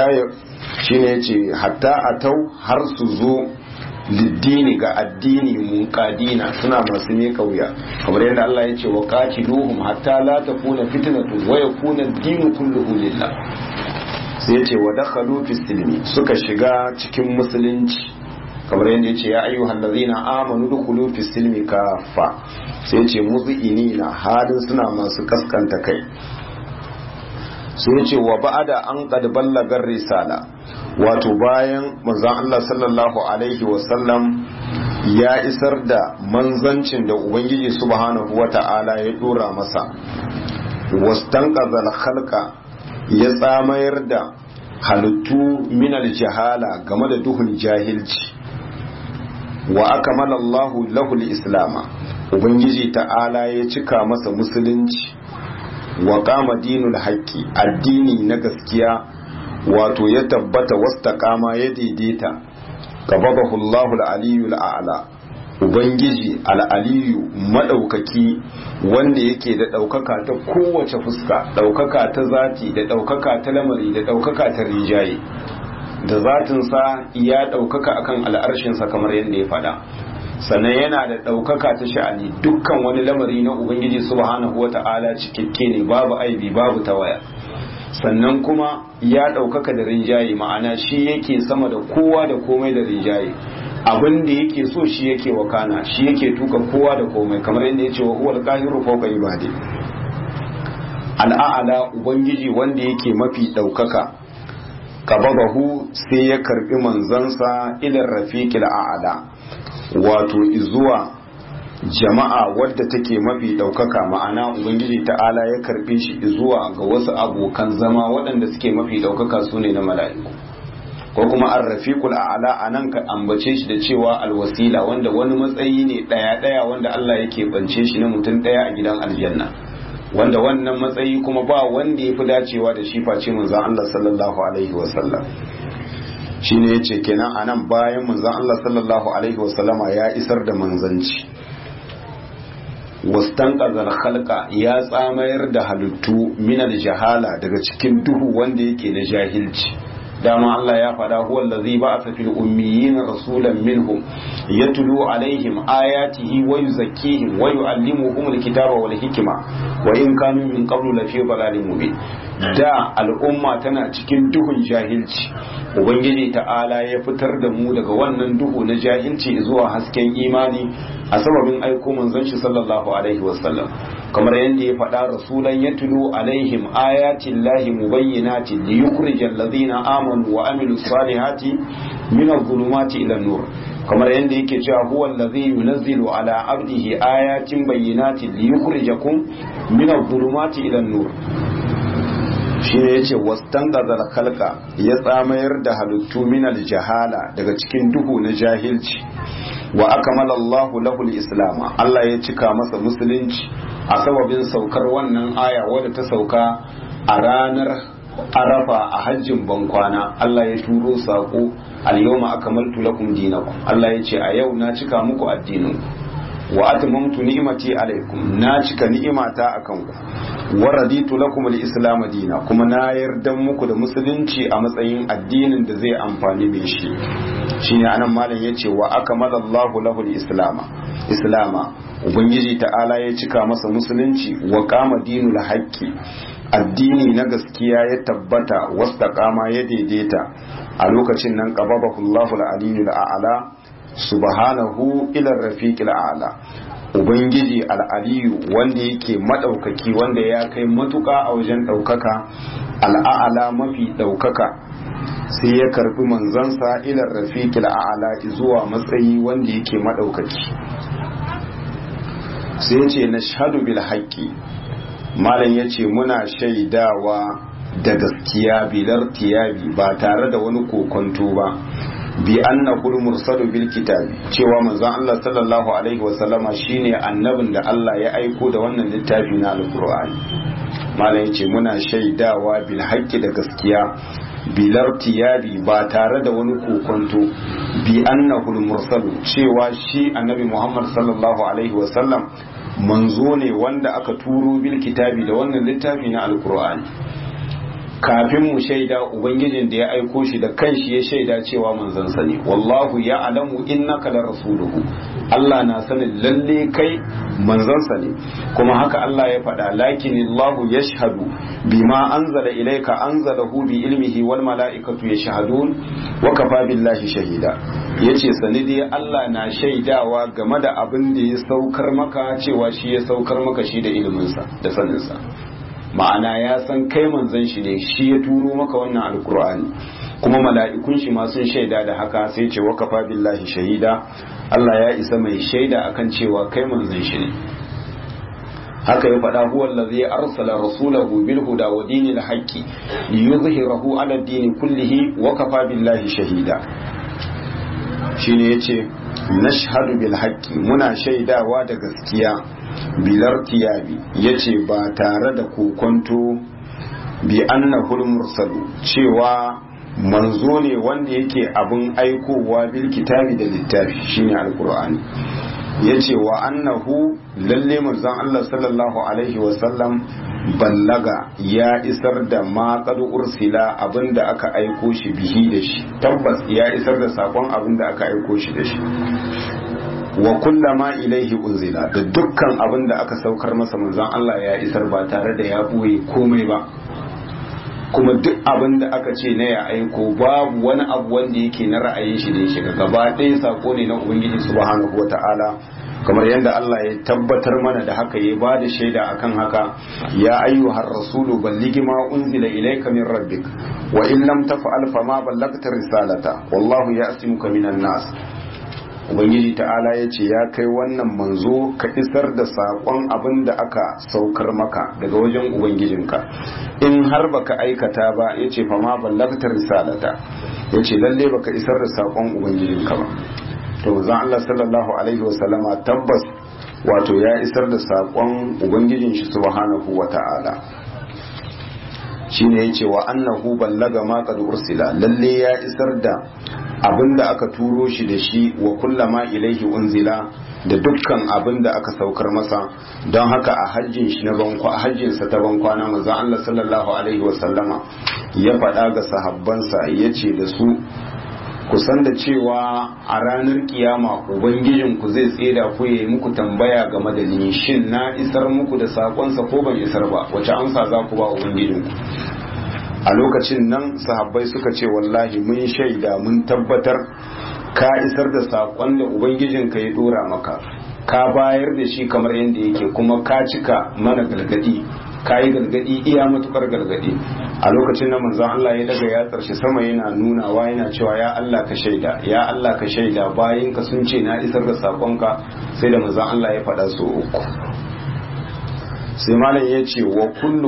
[SPEAKER 1] hatta atau har su zo liddini ga addini munqadina suna masu ne kauya kamar yadda Allah ya ce wa qatiluhum hatta la takuna fitnatu wa yakuna ad-dinu kulluhu lillah sai ya ce wa dakhalu fi silmi suka shiga cikin musulunci kamar yadda ya ce ya ayyuhal ladzina amanu dukhulu fi silmi kafa sai ya ce muzinina halin suna masu kaskanta kai sai ya ce wa ba'ada an qad ballagar risala wato bayan manzon Allah sallallahu alaihi wasallam ya isar da manzancin da ubangiji subhanahu wata'ala ya dora masa wastanqazal khalqa ya tsamayar da halittu minal jahala game da duhun jahilci wa akmala Allahu lahu al-islama ubangiji ta'ala ya cika masa musulunci wa qama dinul haqqi addini na gaskiya wato ya tabbata wastaqama ya daidaita qababahu Allahu al-aliyyu al-a'la ubangiji al'aliyu madaukaki wanda yake da daukaka ta kowace fuska, daukaka ta zati da daukaka ta lamari da daukaka ta rijaye, da zatinsa ya daukaka akan al'arshinsa kamar yadda ya faɗa. Sannan yana da ɗaukaka ta sha'ani, dukkan wani lamari na ubangiji subhanahu wata'ala cikakke ne, babu aibi babu tawaya. Sannan kuma ya ɗaukaka da rinjaye, ma'ana shi yake sama da kowa da komai da rinjaye, abin da yake so shi yake wakana, shi yake tuka kowa da komai, kamar yadda ya ce wa huwal qahiru fawqa ibadi. Al'a'ala ubangiji wanda yake mafi ɗaukaka, qababahu sai ya karbi manzansa ila rafiqil a'la, wato zuwa jama'a wadda take mafi ɗaukaka, ma'ana ubangiji ta'ala ya karbe shi zuwa ga wasu abokan zama waɗanda suke mafi ɗaukaka su ne na mala'iku, ko kuma ar-rafiqul a'la anan ka ambace shi da cewa alwasila, wanda wani matsayi ne ɗaya wanda Allah yake bance shi na mutum ɗaya a gidan aljanna, wanda wannan matsayi kuma ba wanda ya fi dacewa da shi face manzon Allah sallallahu alaihi wasallam. shine yace kenan anan bayan manzon Allah sallallahu alaihi wasallama ya isar da manzanci, wastanqazal khalqa ya tsamayar da halittu minal jahala daga cikin duhu wanda yake na jahilci. dama Allah ya faɗa huwa allazi ba'atha fil ummiyin rasulan minhum yatlu alaihim ayatihi wa yuzakkihim wa yuallimuhum alkitaba wal hikma wa in kanu min qablu lafi dhalalin mubin. da al'umma tana cikin duhun jahilci, ubangiji ta'ala ya fitar da mu daga wannan duhu na jahilci zuwa hasken imani a sababin aiko manzon shi sallallahu alaihi wasallam, kamar yadda ya faɗa rasulan yatlu alaihim ayatin lahi mubayyinatin liyukhrijal ladina amanu wa amilus salihati min adh-dhulumati ila an-nur, kamar yadda yake cewa huwa allazi yunazzilu ala abdihi ayatin bayyinatin liyukhrijakum min adh-dhulumati ila an-nur. shine yace wastanqazal khalqa ya tsamayar da halittu minal jahala daga cikin duhu na jahilci, wa akmala Allahu lahu al-islam, Allah ya cika masa musulunci a sababin saukar wannan aya wadda ta sauka a ranar Arafa a hajjin bankwana. Allah ya turo sako al-yawma akmaltu lakum dinakum, Allah ya ce a yau na cika muku addinin wa atmamtu ni'mati alaikum, na cika ni'imata akan ku, wa raditu lakum al-islam dina, kuma na yarda muku da musulunci a matsayin addinin da zai amfani mai shi. shine anan malam yace wa akmala Allahu lahu al-islama, ubangiji ta'ala ya cika masa musulunci, wa qama dinul haqqi, addini na gaskiya ya tabbata, wastaqama ya daidaita. a lokacin nan qababahu Allahu al-aliyyul a'la subhanahu ila rafiqil a'la, ubangiji al-aliyu wanda yake madaukaki, wanda ya kai matuka a wajen daukaka, al-a'la mafi daukaka, sai ya karbi manzansa ila rafiqil a'la zuwa matsayi wanda yake madaukaki. sai yace nashhadu bil haqqi, malam yace muna shaidawa da gaskiya bilar tiyabi, ba tare da wani kokonto ba, bi annahu mursalu bil kitabi, cewa manzon Allah sallallahu alaihi wasallama shine annabin da Allah ya aiko da wannan littafi na alqur'ani. malam yace muna shaidawa bil haqqi da gaskiya bilar tiyabi, ba tare da wani kokonto, bi annahu mursalu, cewa shi annabi Muhammad sallallahu alaihi wasallam manzo ne wanda aka turo bil kitabi da wannan littafi na alqur'ani. kafin mu shaida, ubangijin da ya aiko shi da kanshi ya shaida cewa manzansa ne. wallahu ya alamu innaka la rasuluhu, Allah na sanin lalle kai manzansa ne. kuma haka Allah ya faɗa, lakinillahu yashhadu bima anzala ilayka anzalahu bi ilmihi wal mala'ikatu yashhadun wa kafa billahi shahida. yace sani dai Allah na shaidawa game da abin da ya saukar maka, cewa shi ya saukar maka shi da iliminsa da saninsa, ma'ana ya san kai manzon shi ne, shi ya turo maka wannan alkur'ani, kuma mala'ikun shi ma sun shaida da haka. sai ce wa kafa billahi shahida, Allah ya isa mai shaida akan cewa kai manzon shi ne. haka ya faɗa, huwa allazi arsala rasulahu bil huda wa dinil haqqi liyuzhirahu ala ad-din kullihi wa kafa billahi shahida. shine yace nashhadu bil haqqi, muna shaidawa da gaskiya, bilar tiyabi, yace ba tare da kokonto, bi annahu mursalu, cewa manzo ne wanda yake abin aikowa bil kitabi da littafi shine alqur'ani yace wa annahu lalle manzon Allah sallallahu alaihi wasallam ballaga ya isar da ma qad ursila abinda aka aiko shi bihi da shi, tabbas ya isar da sakon abinda aka aiko shi da shi. Wa kullama ilaihi unzila, da dukkan abinda aka saukar masa manzon Allah ya isar ba tare da ya boye komai ba. Kuma duk abin da aka ce na ya aiko babu wani abu wanda yake na ra'ayin shi da ya shiga, gaba ɗaya sako ne na ubangiji subhanahu wata'ala, kamar yadda Allah ya tabbatar mana da haka, ya ba da shaida akan haka, ya ayyuhar rasulu balligi ma unzila ilayka min rabbik wa in lam taf'al fama ballagta risalata wallahu ya'simuka minan nas. ubangiji ta'ala ya ce ya kai wannan manzo ka isar da saƙon abin da aka saukar maka daga wajen ubangijinka, in har baka aikata ba ya ce fama ballagta risalata, ya ce lalle baka isar da saƙon ubangijinka ba. to zan Allah sallallahu alaihi wasallama tabbas wato ya isar da saƙon ubangijin shi subhanahu wa ta'ala. shine yace wa annahu ballaga ma qad ursila, lalle ya isar da abinda aka turo shi da shi, wa kullama ilaihi unzila, da dukkan abinda aka saukar masa. don haka a hajjin shi na a hajjinsa ta bankwana manzon Allah sallallahu alaihi wasallama ya faɗa ga sahabbansa yace da su, ku san da cewa a ranar kiyama ubangijinku zai tseda ku yayi muku tambaya game da ni, shin na isar muku da sakonsa ko ban isar ba, wace amsa za ku ba ubangijinku? a lokacin nan sahabbai suka ce wallahi mun shaida mun tabbatar ka isar da sakon da ubangijinka ya dora maka, ka bayar da shi kamar yadda yake, kuma ka cika mana gargadi, ka yi gargadi iya matukar gargadi. a lokacin nan manzon Allah ya daga yatsar shi sama yana nunawa yana cewa ya Allah ka shaida, ya Allah ka shaida, bayin ka sun ce na isar da sakonka, sai da manzon Allah ya faɗa su uku. sai malam ya ce wa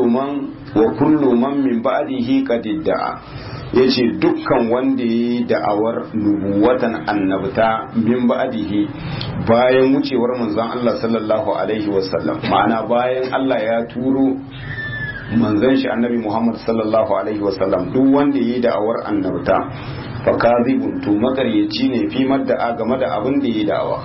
[SPEAKER 1] kullu man min ba'dihi qad da'a, yace dukkan wanda yayi da'awar nubuwatan annabta min ba'dihi, bayan wucewar manzon Allah sallallahu alaihi wasallam, ma'ana bayan Allah ya turo manzon shi annabi Muhammad sallallahu alaihi wasallam, duk wanda yayi da'awar annabta fa kadhibun, to makaryaci ne fi madda'a game da abin da yayi da'awa.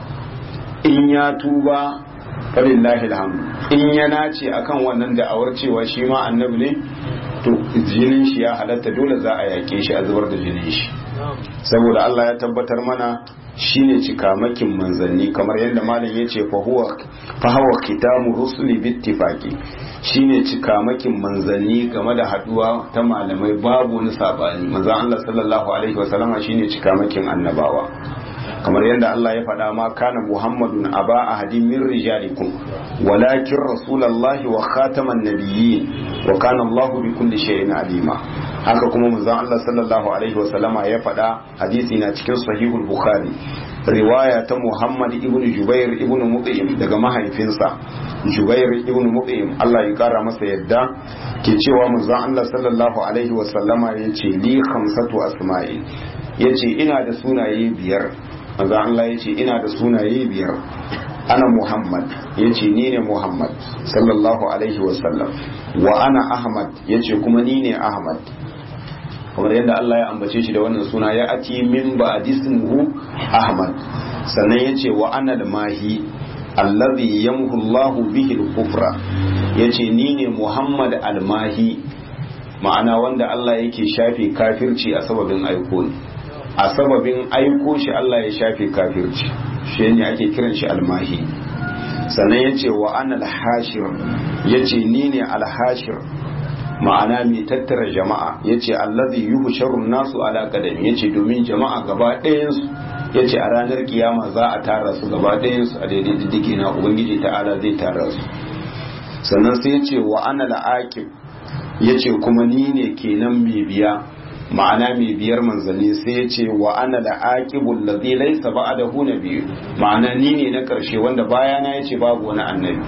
[SPEAKER 1] in ya tuba falillahi alhamdu, in ya nace akan wannan da'awar cewa shi ma annabi ne, to jinin shi ya halatta, dole za a yake shi a zubar da jinin shi, saboda Allah ya tabbatar mana shine cikamakin manzanni, kamar yadda malam yace fa huwa kitamu rusuli bittifaqi, shine cikamakin manzanni game da haduwa ta malamai, babu wani sabani. manzon Allah sallallahu alaihi wasallama shine cikamakin annabawa, kamar yadda Allah ya faɗa ma kana Muhammadun aba ahadin min rijalikum walakin rasulullahi wa khataman nabiyyin wa kana Allahu bi kulli shay'in alima. haka kuma manzon Allah sallallahu alaihi wasallama ya faɗa, hadisi na cikin sahihul bukhari, riwaya ta Muhammad ibn Jubair ibn Mut'im daga mahaifinsa Jubair ibn Mut'im, Allah ya kara masa yadda, ke cewa manzon Allah sallallahu alaihi wasallama yace li khamsatu asma'i, yace ina da sunaye biyar. manzo Allah ya ce ina da sunaye biyar, ana Muhammad, ya ce ni ne Muhammad sallallahu alaihi wasallam, wa ana Ahmad, ya ce kuma ni ne Ahmad, kamar yadda Allah ya ambace shi da wannan suna, ya ati min ba'dismuhu Ahmad. sannan ya ce wa ana al-mahi allazi yamhu Allahu bihi al-kufra, ya ce ni ne Muhammad al-mahi, ma'ana wanda Allah yake shafe kafirci a sababin aiko ne, a sababin aiko shi Allah ya shafe kafirci, shi ne ake kiran shi almahi. sannan ya ce wa an alhashir, ya ce ni ne alhashir, ma'ana mai tattara jama'a, ya ce allazi yuhu sharrun nasu ala kadami, ya ce domin jama'a gaba ɗayansu, ya ce a ranar kiyama za a tara su gaba ɗayansu a daidai diddige na ubangiji ta'ala zai tara su. sannan sai ya ce wa an al'aqib, ya ce kuma ni ne kenan mai biya, ma'ana mai biyar manzanni. sai ya ce wa ana da aqibul ladhi laysa ba'dahu nabiy, ma'ana ni ne na karshe wanda bayana yace babu wani annabi.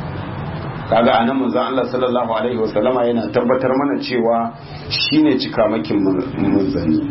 [SPEAKER 1] kaga anan manzon Allah sallallahu alaihi wasallama yana tabbatar mana cewa shine cikamakin manzanni.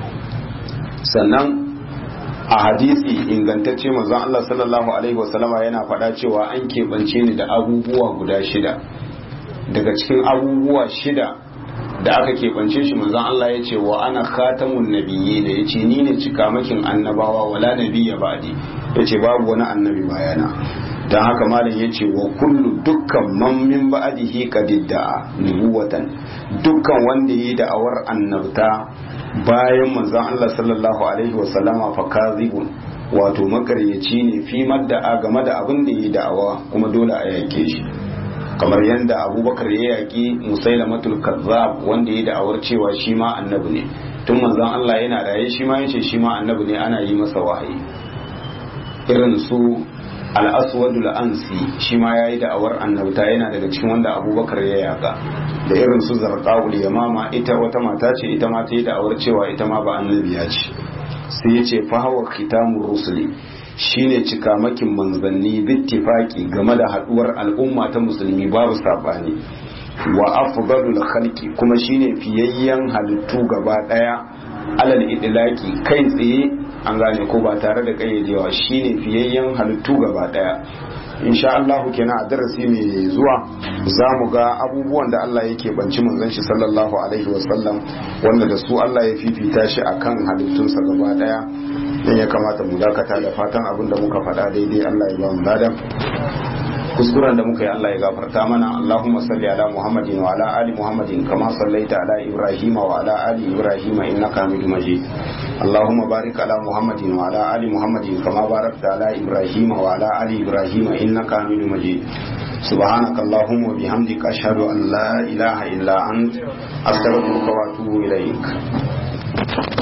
[SPEAKER 1] sannan a hadisi ingantacce manzon Allah sallallahu alaihi wasallama yana faɗa cewa an keɓance ni da abubuwa guda shida. daga cikin abubuwa shida da aka keɓance shi manzon Allah ya ce wa ana khatamun nabiyyi da ya ce ni ne cikamakin annabawa wala nabiyya ba'di ya ce babu wani annabi bayana. don haka malam ya ce wa kullu dukkan man min ba'dihi qadidda nubuwatan, dukkan wanda yi da'awar annabta bayan manzon Allah sallallahu alaihi wa sallama fa kazibun, wato makaryaci ne fi madda'a game da abin da yi da'awa kuma dole a yake shi, kamar yadda abubakar ya yaƙi musailamatul kazzab wanda ya da'awar cewa shi ma annabi ne, tun manzon Allah yana raye shi ma yace shi ma annabi ne ana yi masa wahayi. irin su al-aswadul ansi shi ma yayi da'awar annabta, yana daga cikin wanda abubakar ya yaƙa. da irin su zarqaul yamama, ita wata mata ce ita ma ta yi da'awar cewa ita ma ba annabiya ce. sai yace fa hawa khitamur rusuli, shine cikamakin manzanni bittifaki game da haduwar al'umma ta musulmi babu sabani, wa afdalul khalqi kuma shine fiyayyen halittu gaba daya alal idlaki kai tsaye an gane ko ba tare da kayyadewa, shine fiyayyen halittu gaba daya. insha Allah kenan a darasi mai zuwa za mu ga abubuwan da Allah yake banci manzon shi sallallahu alaihi wasallam wanda da su Allah ya fifita shi akan halittunsa gaba daya. dan ya kamata mu dakata da fatan abin da muka faɗa daidai Allah ya ba mu ladan, kuskuren da muka yi Allah ya gafarta mana. Allahumma salli ala Muhammadin wa ala ali Muhammadin kama sallaita ala Ibrahim wa ala ali Ibrahim innaka Hamidum Majid. Allahumma barik ala Muhammadin wa ala ali Muhammadin kama barakta ala Ibrahim wa ala ali Ibrahim innaka Hamidum Majid. سبحانك اللهم وبحمدك أشهد أن لا إله إلا أنت أستغفرك وأتوب إليك.